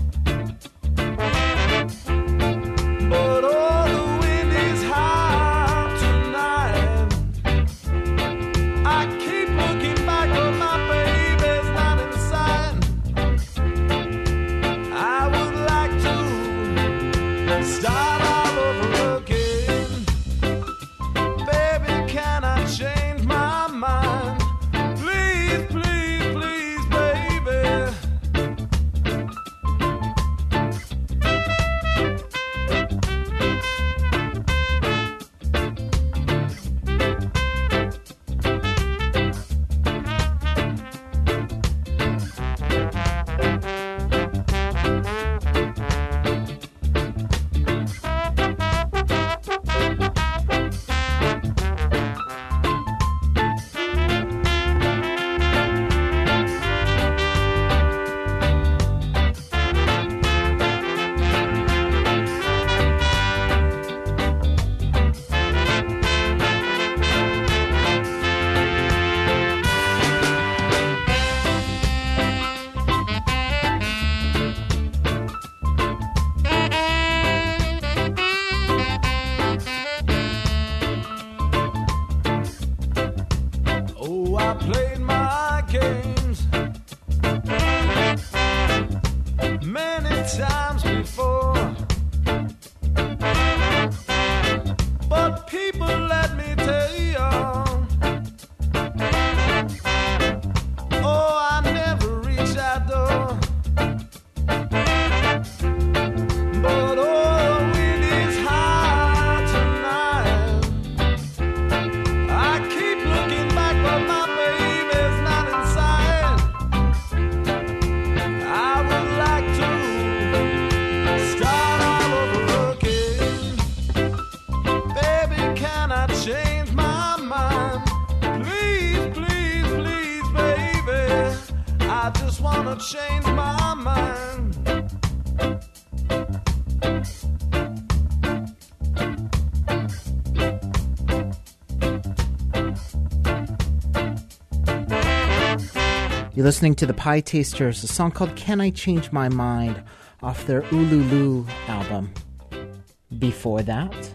But oh, the wind is high tonight. I keep looking back, but my baby's not inside. I would like to start all over again. Baby, can I change my mind? Please, please, please, baby. Oh, I played my games many times before, but people, let me tell y'all, oh, I never reached that door. But oh, the wind is high tonight. I keep looking back, but my baby's not inside. I would like to start all over again. Baby, can I change my mind? Please, please, please, baby. I just want to change my mind. You're listening to the Pie Tasters, a song called Can I Change My Mind off their Ululu album. Before that,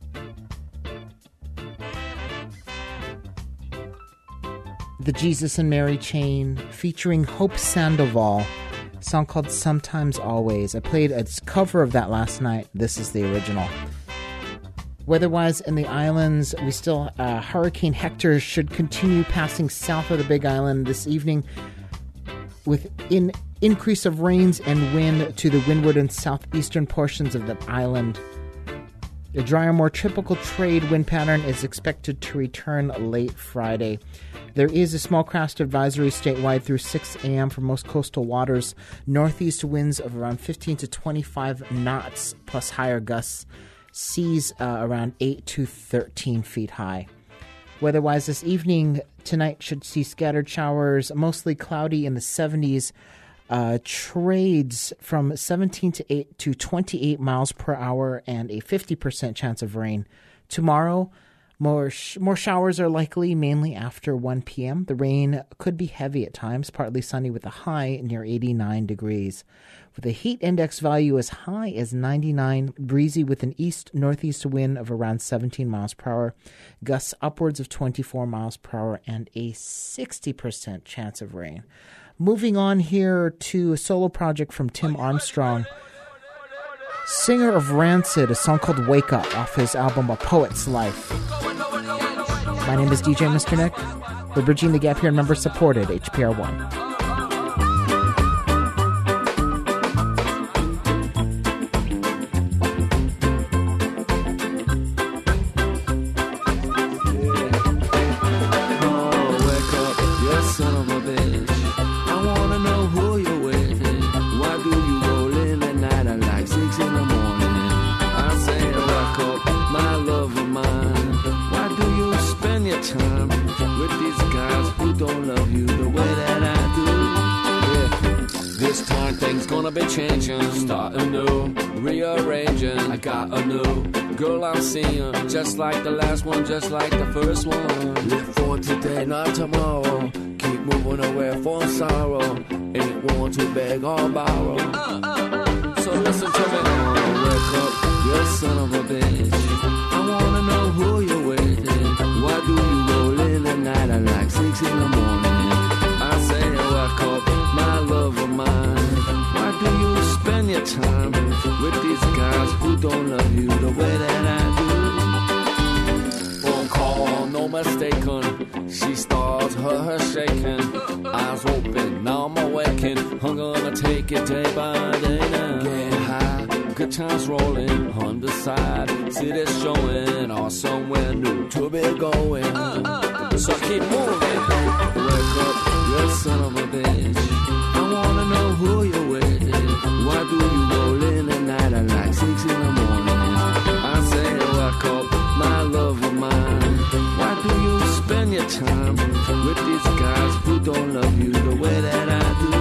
the Jesus and Mary Chain featuring Hope Sandoval, a song called Sometimes Always. I played a cover of that last night. This is the original. Weather-wise in the islands, we still, uh, Hurricane Hector should continue passing south of the Big Island this evening with an increase of rains and wind to the windward and southeastern portions of the island. A drier, more typical trade wind pattern is expected to return late Friday. There is a small craft advisory statewide through six a.m. for most coastal waters. Northeast winds of around fifteen to twenty-five knots, plus higher gusts. Seas uh, around eight to thirteen feet high. Weather-wise this evening, tonight should see scattered showers, mostly cloudy in the seventies. Uh, trades from seventeen to eight to twenty-eight miles per hour and a fifty percent chance of rain. Tomorrow, more sh- more showers are likely, mainly after one p.m. The rain could be heavy at times, partly sunny with a high near eighty-nine degrees. With a heat index value as high as ninety-nine, breezy with an east-northeast wind of around seventeen miles per hour, gusts upwards of twenty-four miles per hour, and a sixty percent chance of rain. Moving on here to a solo project from Tim Armstrong, singer of Rancid, a song called Wake Up off his album A Poet's Life. My name is D J Mister Nick. We're bridging the gap here, member supported, H P R one. Just like the last one, just like the first one. Live for today, not tomorrow. Keep moving away from sorrow. Ain't one to beg or borrow. Uh, uh, uh. So listen to me. Oh, wake up, you son of a bitch. I wanna know who you're with. Why do you roll in at night at like six in the morning? I say, wake up, my love of mine. Why do you spend your time with these guys who don't love you the way that I do? No mistaken, she starts her, her shaking, eyes open, now I'm awakened, I'm gonna take it day by day now. Get high, good times rolling on the side, city's showing or somewhere new to be going. So keep moving, wake up, you son of a bitch. I wanna know who you're with. Why do you roll in at night at like six in the morning? I say wake up, my love of mine. Why do you spend your time with these guys who don't love you the way that I do?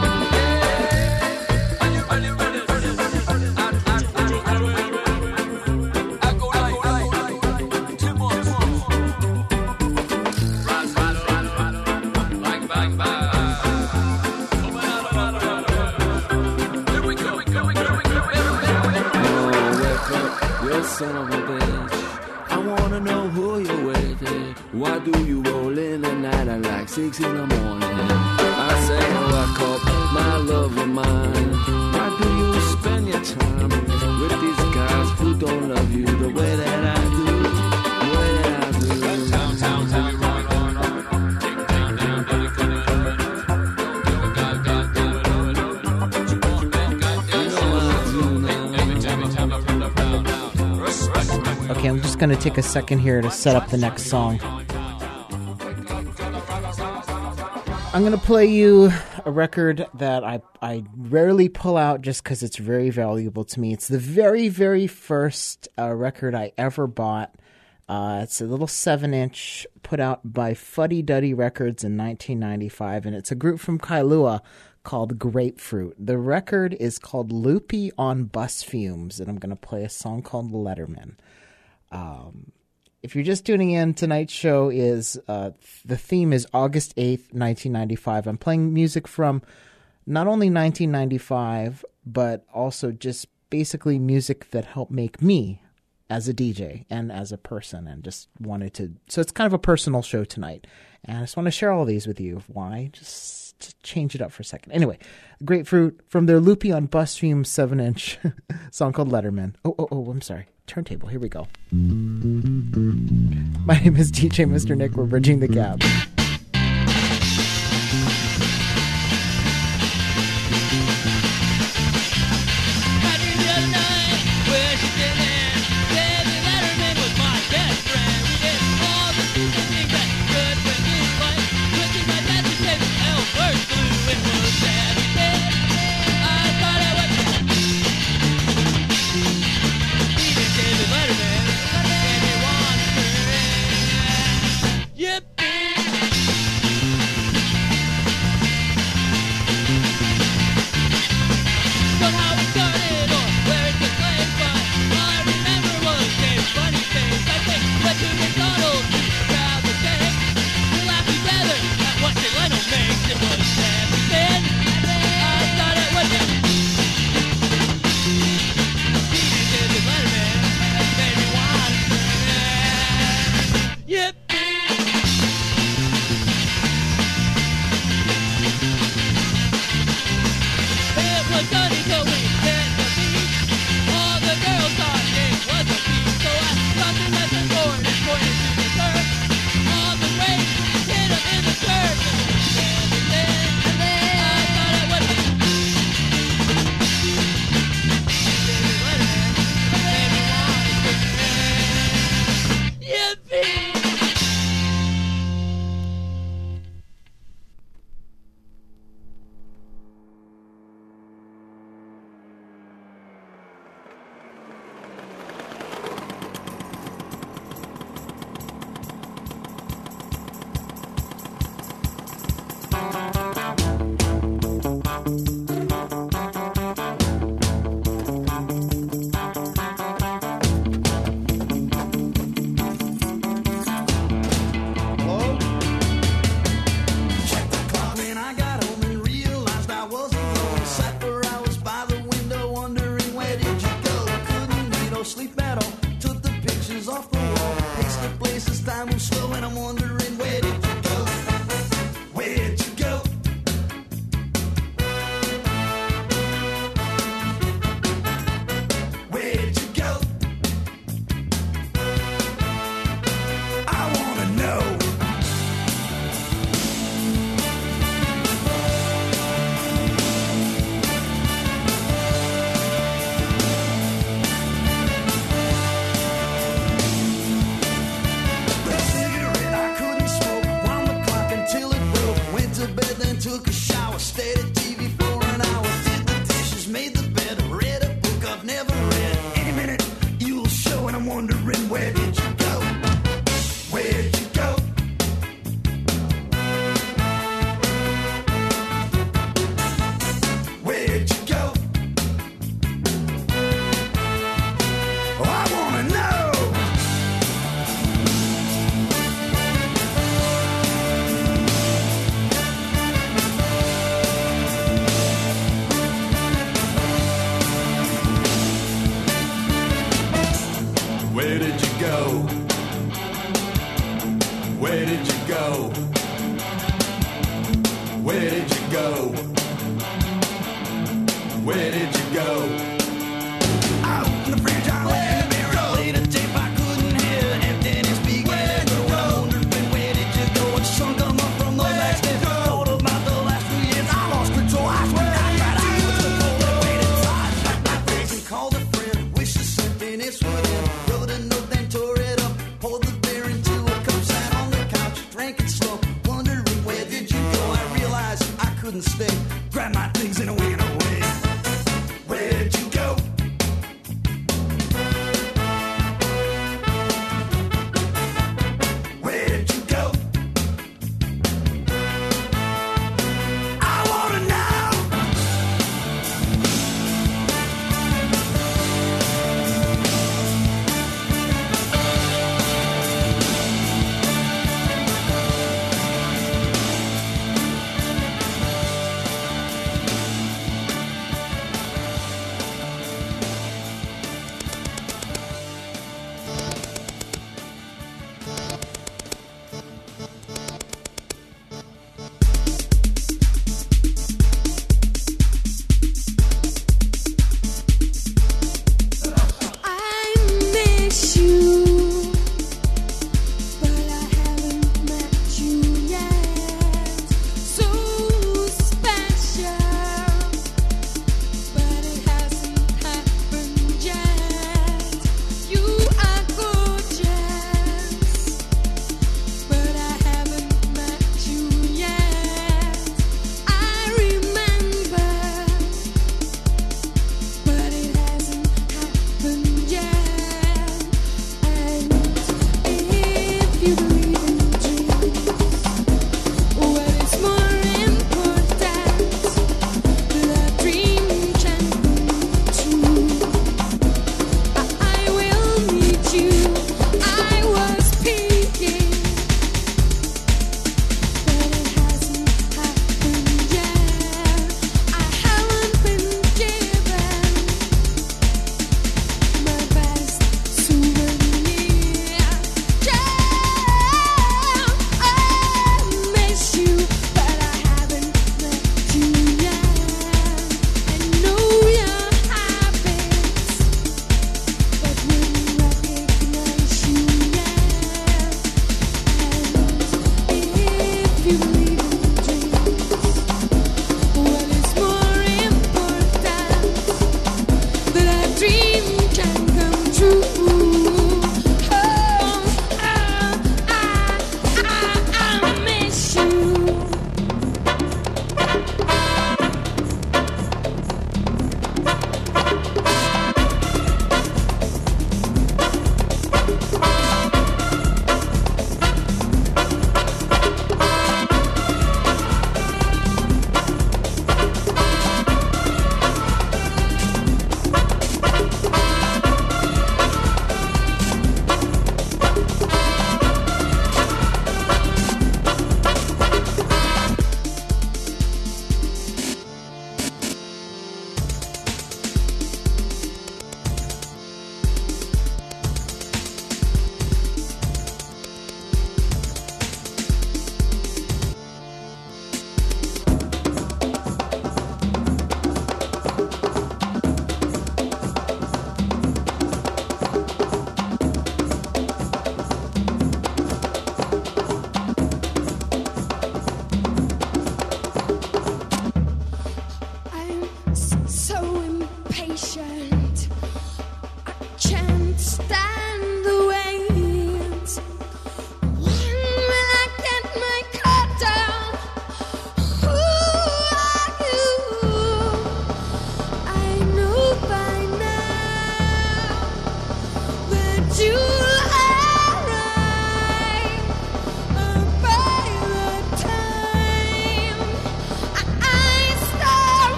Son of a bitch, I wanna know who you're with. Why do you roll in at night at like six in the morning? I say, wake up, my love of mine. Why do you spend your time with these guys who don't love you the way that I do? The way that I do. Down, down, down, Okay, I'm just going to take a second here to set up the next song. I'm going to play you a record that I, I rarely pull out just because it's very valuable to me. It's the very, very first uh, record I ever bought. Uh, it's a little seven inch put out by Fuddy Duddy Records in nineteen ninety-five, and it's a group from Kailua called Grapefruit. The record is called Loopy on Bus Fumes, and I'm going to play a song called Letterman. Um, if you're just tuning in, tonight's show is, uh, the theme is August eighth, nineteen ninety-five. I'm playing music from not only nineteen ninety-five, but also just basically music that helped make me as a D J and as a person, and just wanted to, so it's kind of a personal show tonight. And I just want to share all these with you. Why? Just just change it up for a second. Anyway, Grapefruit from their Loopy on Bustream seven inch song called Letterman. Oh, oh, oh, I'm sorry. Turntable. Here we go. My name is D J Mister Nick. We're bridging the gap.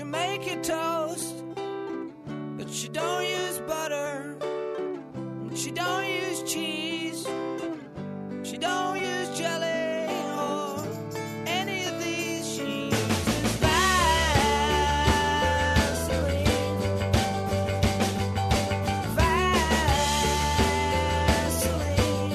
make your toast, but she don't use butter, she don't use cheese, she don't use jelly or any of these. She uses Vaseline, Vaseline,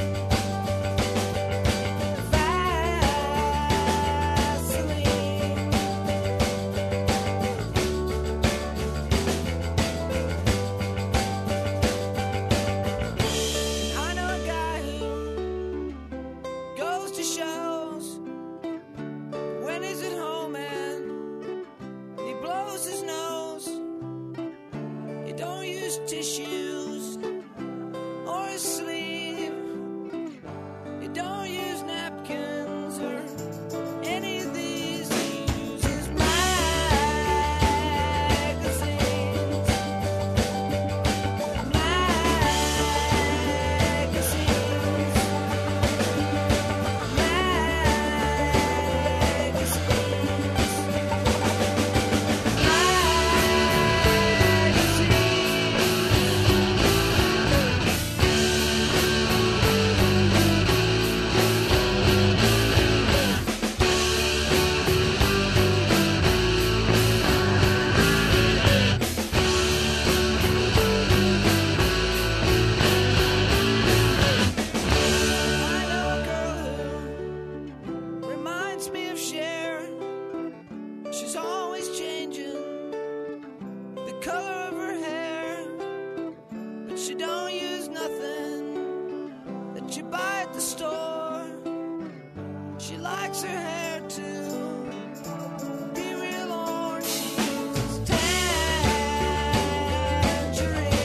I know a guy who goes to shows. When he's at home and he blows his nose, he don't use tissues or a sleeve. He don't use napkins or any of these. He uses magazines, I know a girl who reminds me of Cher. She's always changing the color of her hair, but she don't use nothing that you buy at the store. She likes her hair to be real orange. She uses tangerines,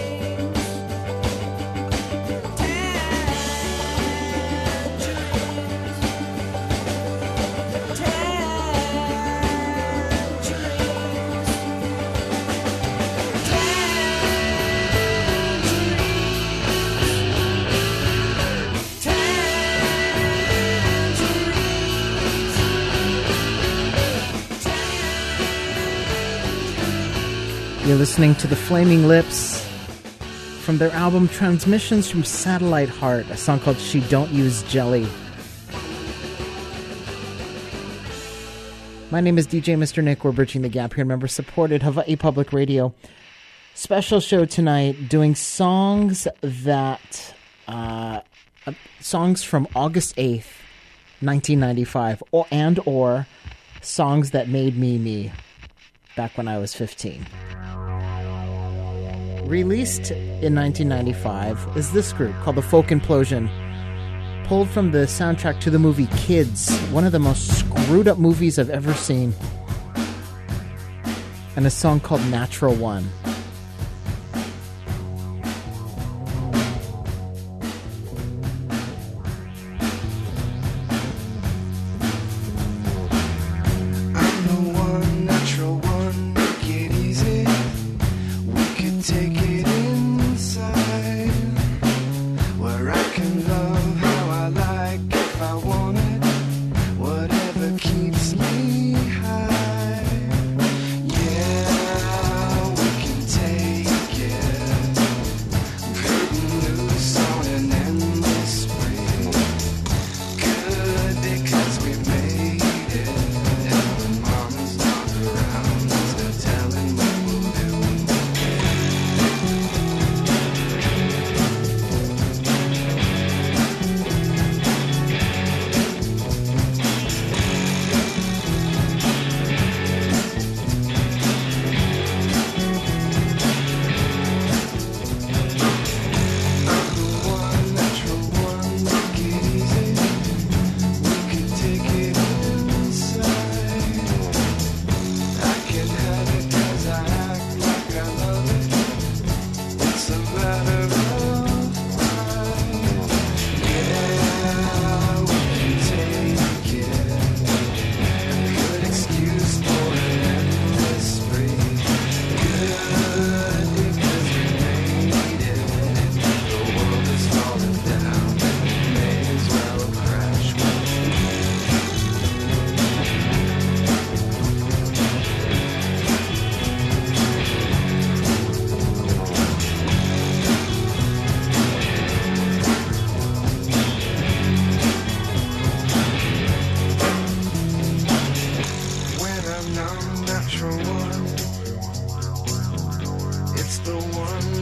You're listening to the Flaming Lips from their album Transmissions from Satellite Heart, a song called She Don't Use Jelly. My name is D J Mister Nick. We're bridging the gap here, member supported Hawaii Public Radio. Special show tonight, doing songs that, uh, uh, songs from August eighth, nineteen ninety-five, or, and or songs that made me me back when I was fifteen. Released in nineteen ninety-five is this group called the Folk Implosion, pulled from the soundtrack to the movie Kids, one of the most screwed up movies I've ever seen, and a song called Natural One. I'm the one, natural one, make it easy. We can take it inside, where I can love how I like if I want it, whatever keeps me high. Yeah, we can take it, curtain loose on an endless spree. Good because we made it, and when mama's not around, there's no telling what we'll do. One natural one, make it easy. We can take it inside. I can have it 'cause I act like I love it. It's a matter of pride. Yeah, we can take it. A good excuse for an endless spree. Good because we made it. The world is falling down. May as well crash with it.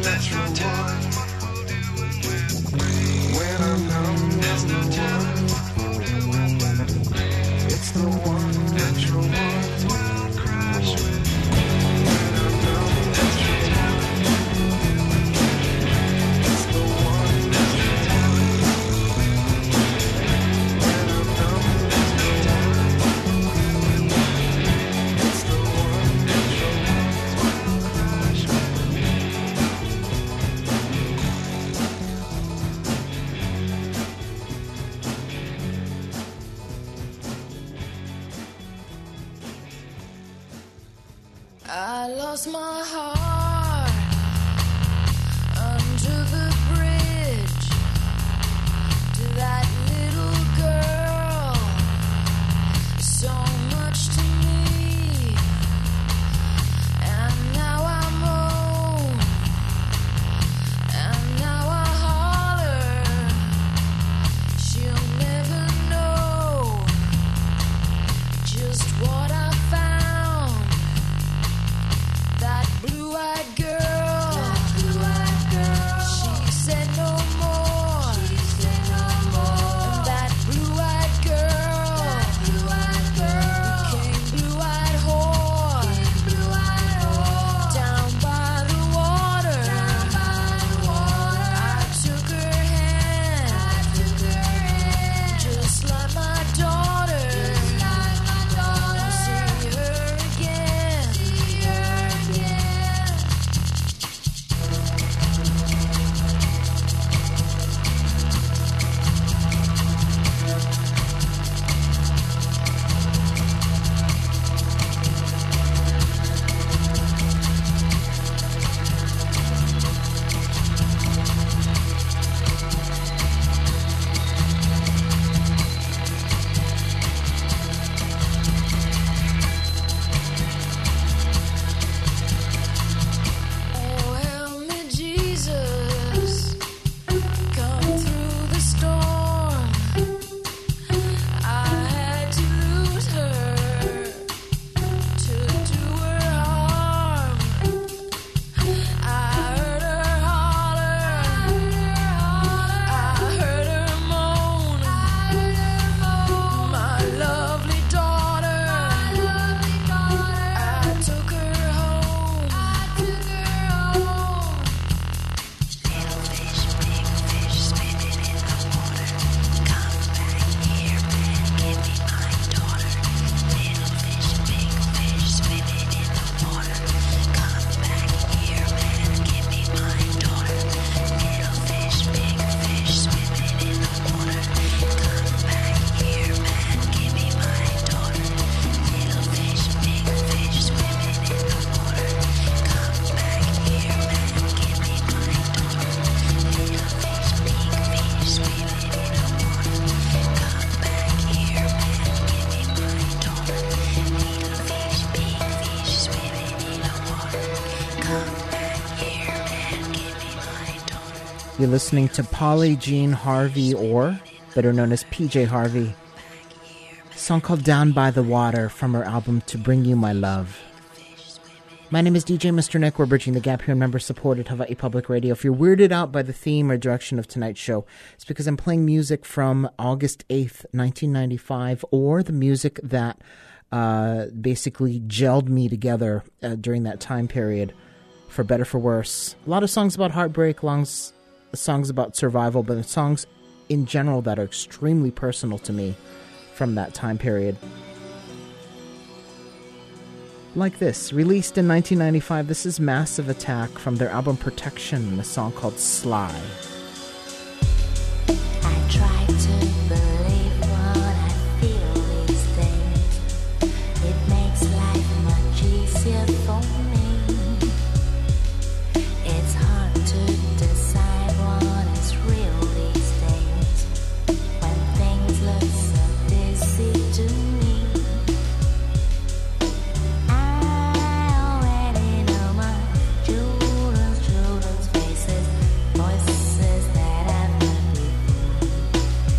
natural one. When I'm numb, there's no one. It's the one natural one. World crash with. When I'm numb, there's no one. It's the one natural one. When I'm numb, there's no one. It's the one natural one. World crash with. I lost my heart under the bridge to that little girl, so much to me, and now I'm home, and now I holler, she'll never know just what I found. That blue-eyed girl, blue-eyed girl. She said no more. She said no more. And that blue-eyed girl, that blue-eyed girl became blue-eyed whore, became blue-eyed whore. Down by the water, down by the water. I took her hand, I took her hand, just like my daughter, just like my daughter. See her again, see her again. Oh, help me, Jesus, come through the storm. I had to lose her to do her harm. I heard her holler, I heard her moan, my lovely daughter. I took her home, I took her home. Little fish, big fish, swimming in the water. Come back here, man, give me my daughter. Little fish, big fish, swimming in the water. Come back here, man, give me my daughter. Little fish, big fish, swimming in the water. Come back here, man, give me my daughter. Little fish, big fish, swimming in the water. Come back here, man, give me my daughter. Little fish, big fish, swimming in the water. Come back here, man, give me my daughter. Little fish, big fish, swimming in the water. Come back here, man, give me my daughter. You're listening to Polly Jean Harvey, or better known as P J Harvey. A song called Down by the Water from her album To Bring You My Love. My name is D J Mister Nick. We're bridging the gap here in member-supported Hawaii Public Radio. If you're weirded out by the theme or direction of tonight's show, it's because I'm playing music from August eighth, nineteen ninety-five, or the music that uh, basically gelled me together uh, during that time period, for better, for worse. A lot of songs about heartbreak, longs, songs about survival, but songs in general that are extremely personal to me from that time period. Like this, released in nineteen ninety-five, this is Massive Attack from their album Protection, a song called Sly. I try to believe what I feel these days. It makes life much easier for me. It's hard to decide what is real these days when things look so dizzy to me. I already know my children's children's faces, voices that I've heard before.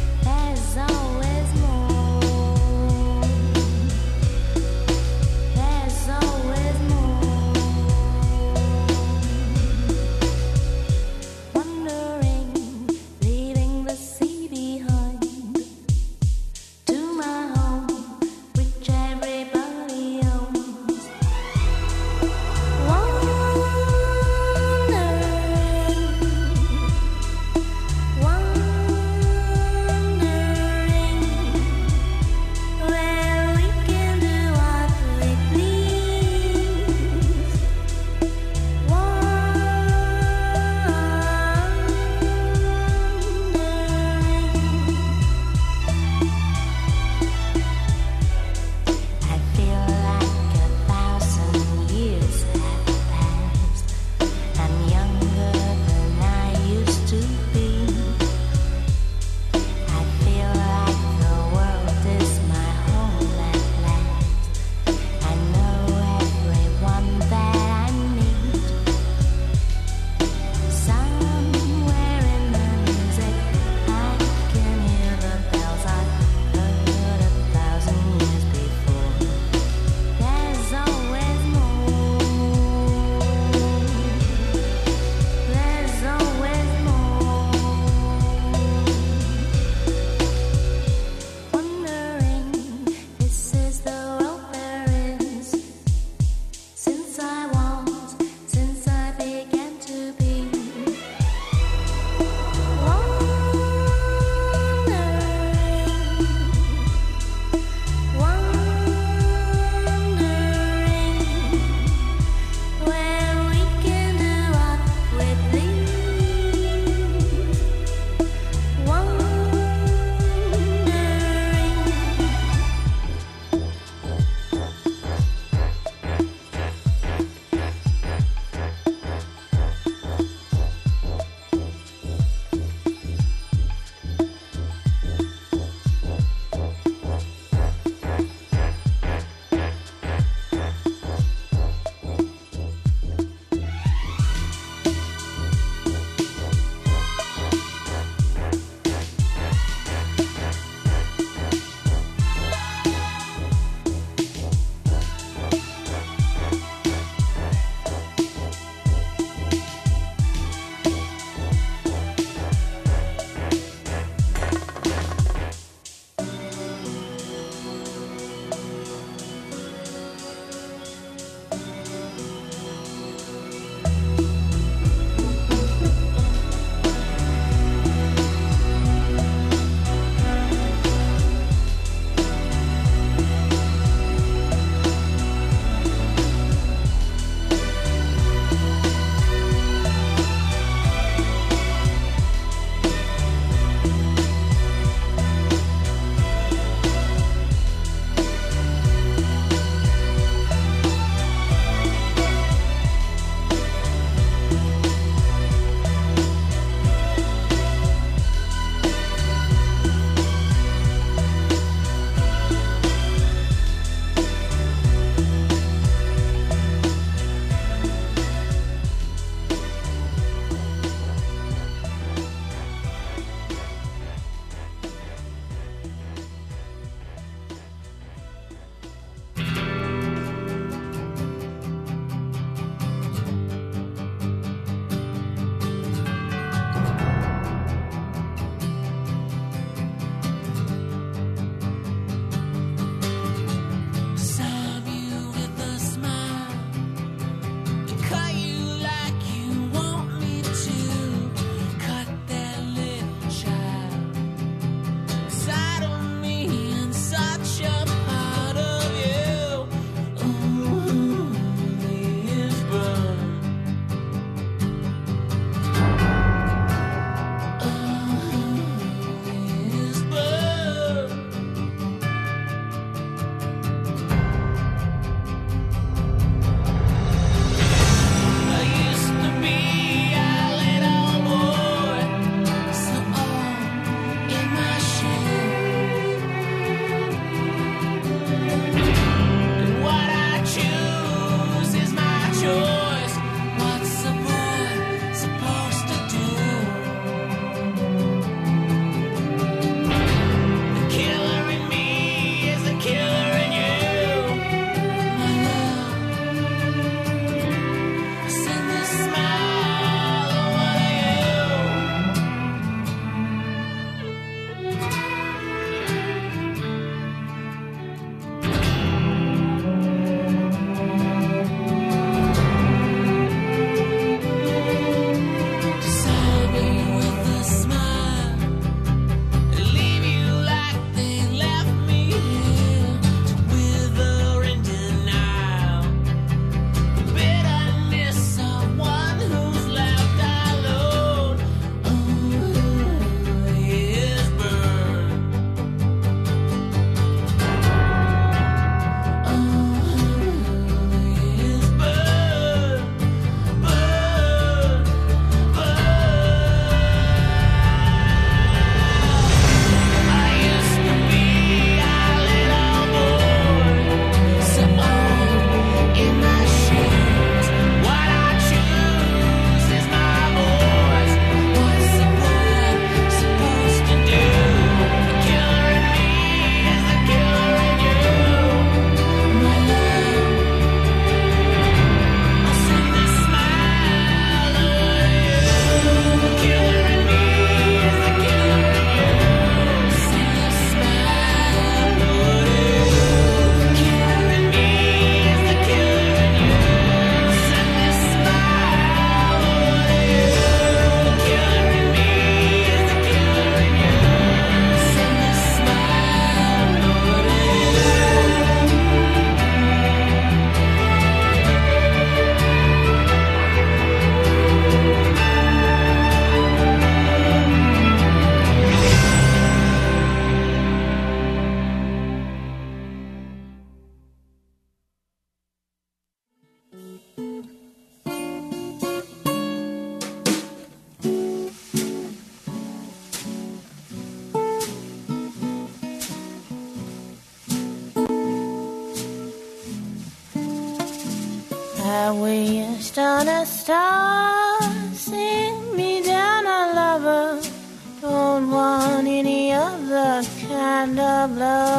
I wished on a star. Send me down a lover. Don't want any other kind of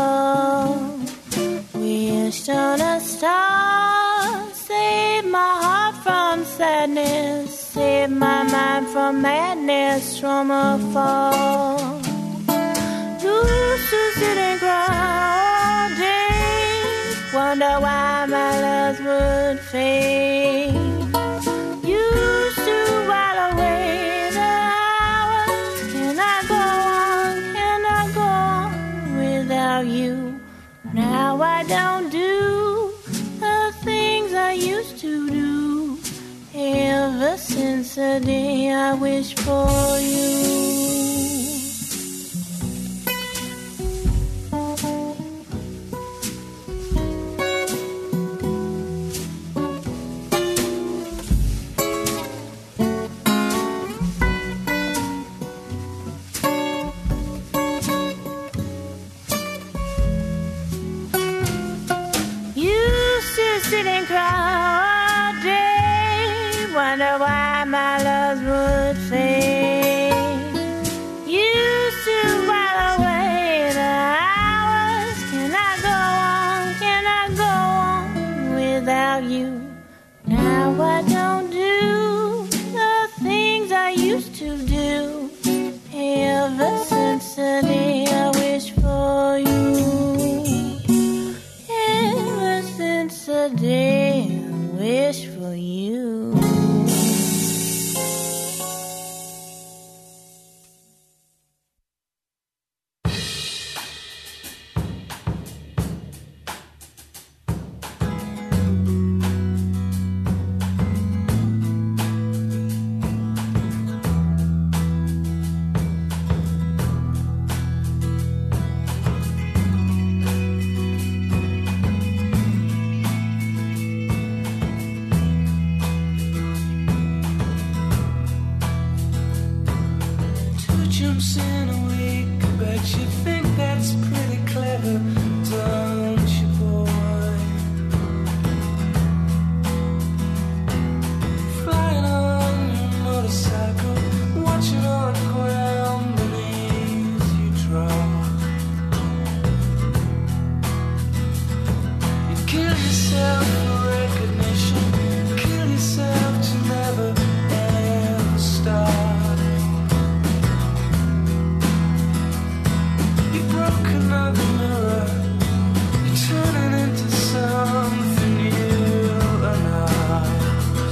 love. Wished on a star. Save my heart from sadness. Save my mind from madness from afar. Used to sit and cry all day. Wonder why my loves would fade. Used to while away the hours. Can I go on? Can I go on without you? Now I don't do the things I used to do. Ever since the day I wished for you. Sit and cry all day. Wonder why my loves would fade. Used to while away the hours. Can I go on? Can I go on without you? Now I don't do the things I used to do. Ever since the day I wished for you. The day I wish for you. In a week, but you think that's pretty clever, don't you, boy? Flying on your motorcycle, watching all the ground beneath you drop. You kill yourself for recognition, kill yourself to never ever stop. Another mirror, you're turning into something new enough.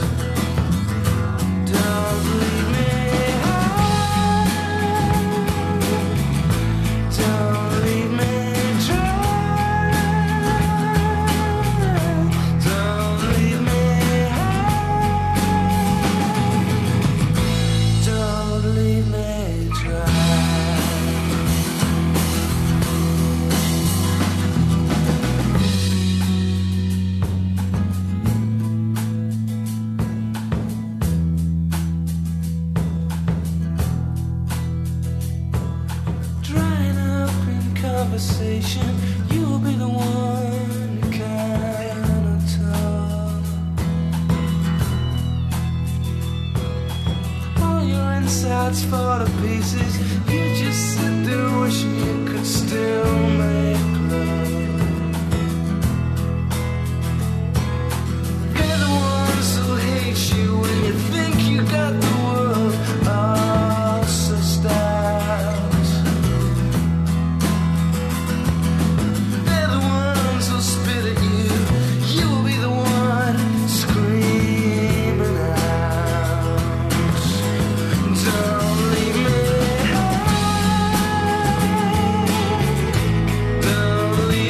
Don't leave me high. Don't leave me dry. Don't leave me high. Don't leave me dry. You'll be the one who cannot talk. All your insides fall to pieces. You just sit there wishing you could still make love. They're the ones who hate you when you think you got the world all sussed out. Spit at you, you'll be the one screaming out. Don't leave me high. Don't leave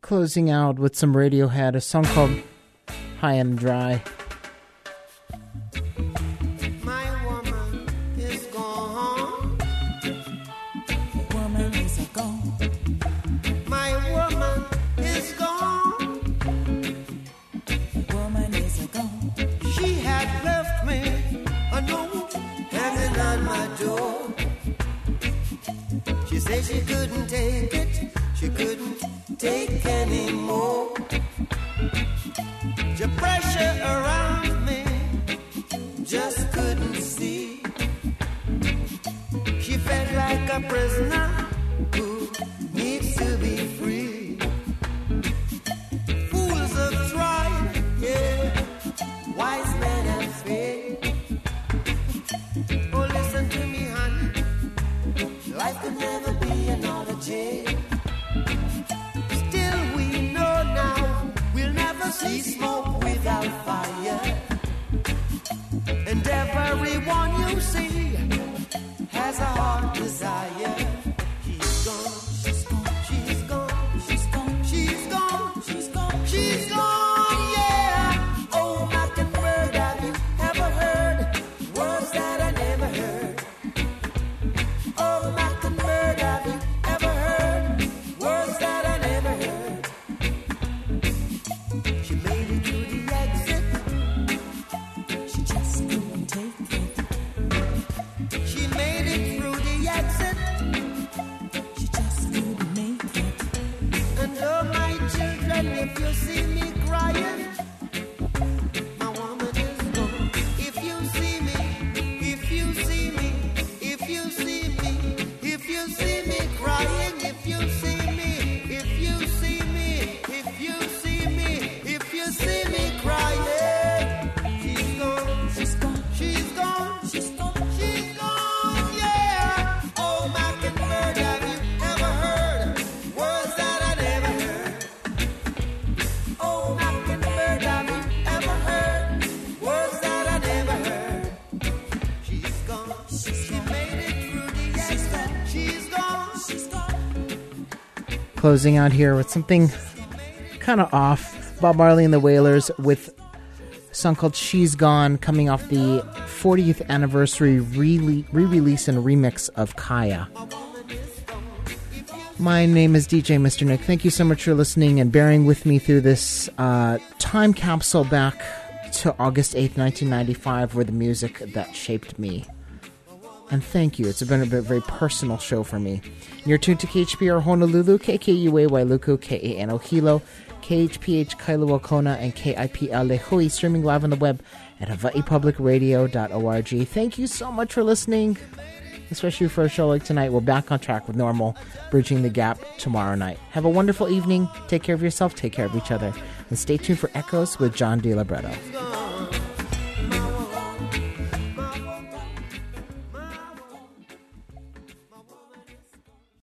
Closing out with some Radiohead, a song called High and Dry. My woman is gone. Woman is gone. My woman is gone. Woman is gone. She had left me a note hanging on my door. She said she couldn't take it. She couldn't take any more. The pressure around me just couldn't see. She felt like a prisoner who needs to be free. Fools have tried, yeah, wise men have failed. Oh, listen to me, honey, life could never be another jail. Still we know now we'll never see smoke without fire. And everyone you see has a heart desire. He's gone, she's gone, she's gone, she's gone, she's gone, she's gone, she's gone, yeah. Oh, mockingbird, have you ever heard words that I never heard? Oh, mockingbird, have you ever heard words that I never heard? She made it to the exit. She just couldn't take it. She made it through the exit. She just couldn't make it. And oh, my children, if you see me crying, my woman is gone. If you see me, if you see me, if you see me, if you see me crying, if you see me, if you see me, if you see me, if you see me crying, she's gone, She's gone. she's gone, She's gone. she's gone, yeah. Oh, mockingbird, have you ever heard words that I never heard? Oh, mockingbird, have you ever heard words that I never heard? She's gone, she made it through the exit. She's gone, She's gone. Closing out here with something kind of off. Bob Marley and the Wailers with a song called She's Gone, coming off the fortieth anniversary re- re-release and remix of Kaya. My name is D J Mister Nick. Thank you so much for listening and bearing with me through this uh, time capsule back to August eighth, nineteen ninety-five, where the music that shaped me. And thank you. It's been a bit, very personal show for me. You're tuned to K H P R Honolulu, K K U A Wailuku, K A N O Hilo, K H P H Kailua Kona, and K I P L Lehui, streaming live on the web at hawaii public radio dot org. Thank you so much for listening, especially for a show like tonight. We're back on track with normal, bridging the gap tomorrow night. Have a wonderful evening. Take care of yourself. Take care of each other. And stay tuned for Echoes with John DiLibretto.